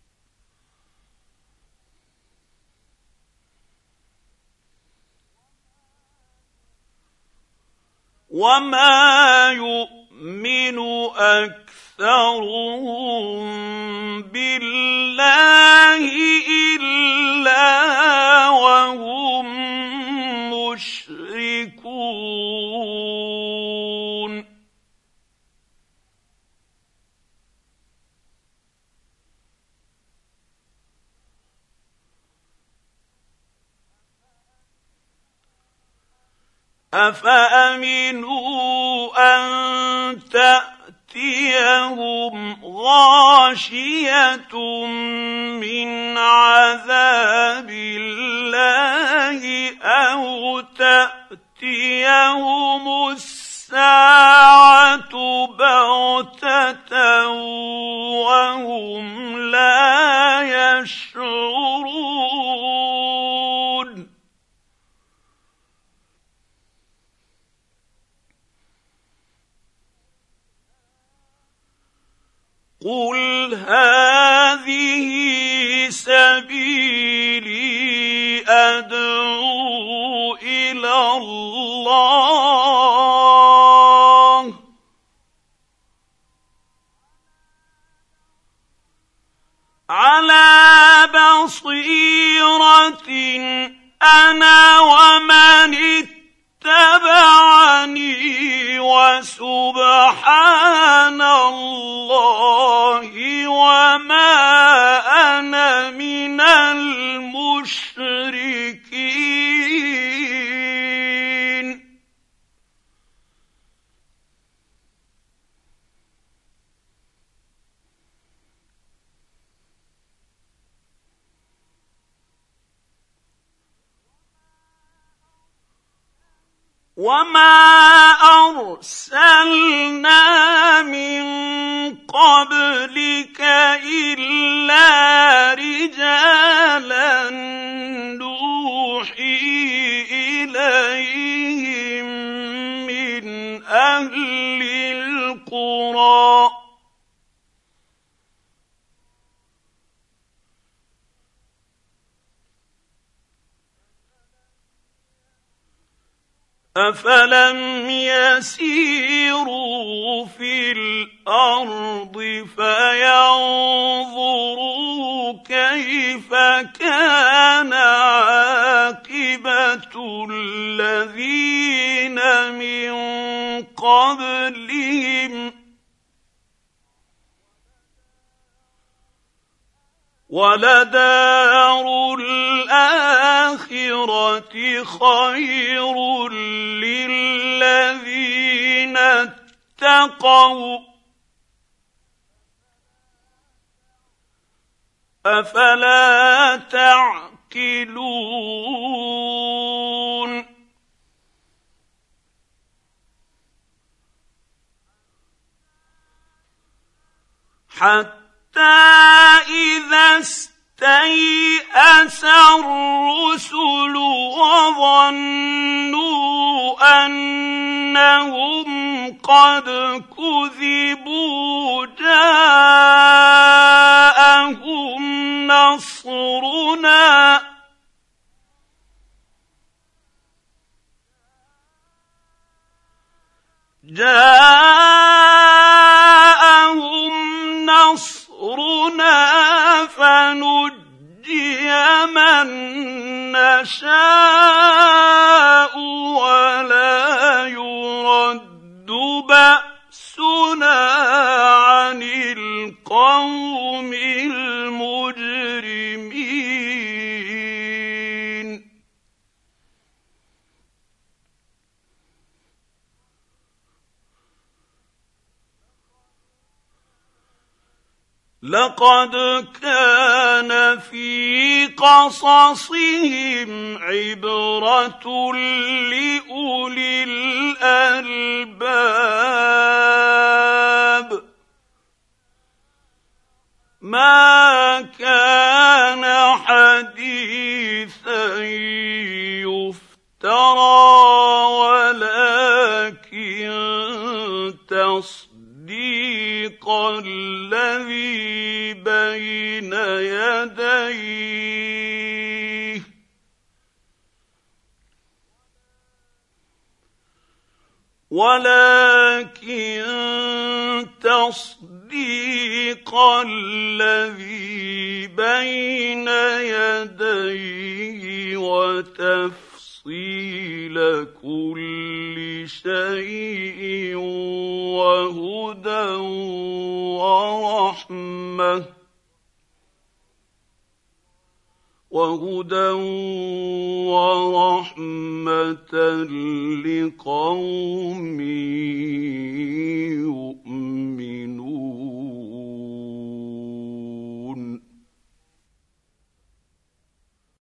Speaker 1: وما يؤمن أكثرهم بالله إلا وهم مشركون أفأمنوا أن تأتيهم غاشية من عذاب الله أو تأتيهم الساعة بغتة وهم لا يشعرون قل هذه سبيلي أدعو إلى الله على بصيرة أنا ومن اتبعني وسبحان الله وما أنا من المشركين وما أرسلنا من قبلك إلا رجالا نوحي إليهم من أهل القرى أفلم يسيروا في الأرض فينظروا كيف كان عاقبة الذين من قبلهم ولدار الآخرة خير للذين اتقوا أفلا تعقلون حتى إذا استيأس الرسل وظنوا أنهم قد كذبوا جاءهم نصرنا فنجي من نشاء ولا يرد بأسنا عن القوم القوم المجرمين لقد كان في قصصهم عبرة لأولي الألباب ما كان حديثا يفترى ولكن تصديق الذي بين يديه ولكن تصديق الذي بين يديه وتفصيل كل شيء وهدى ورحمة لقوم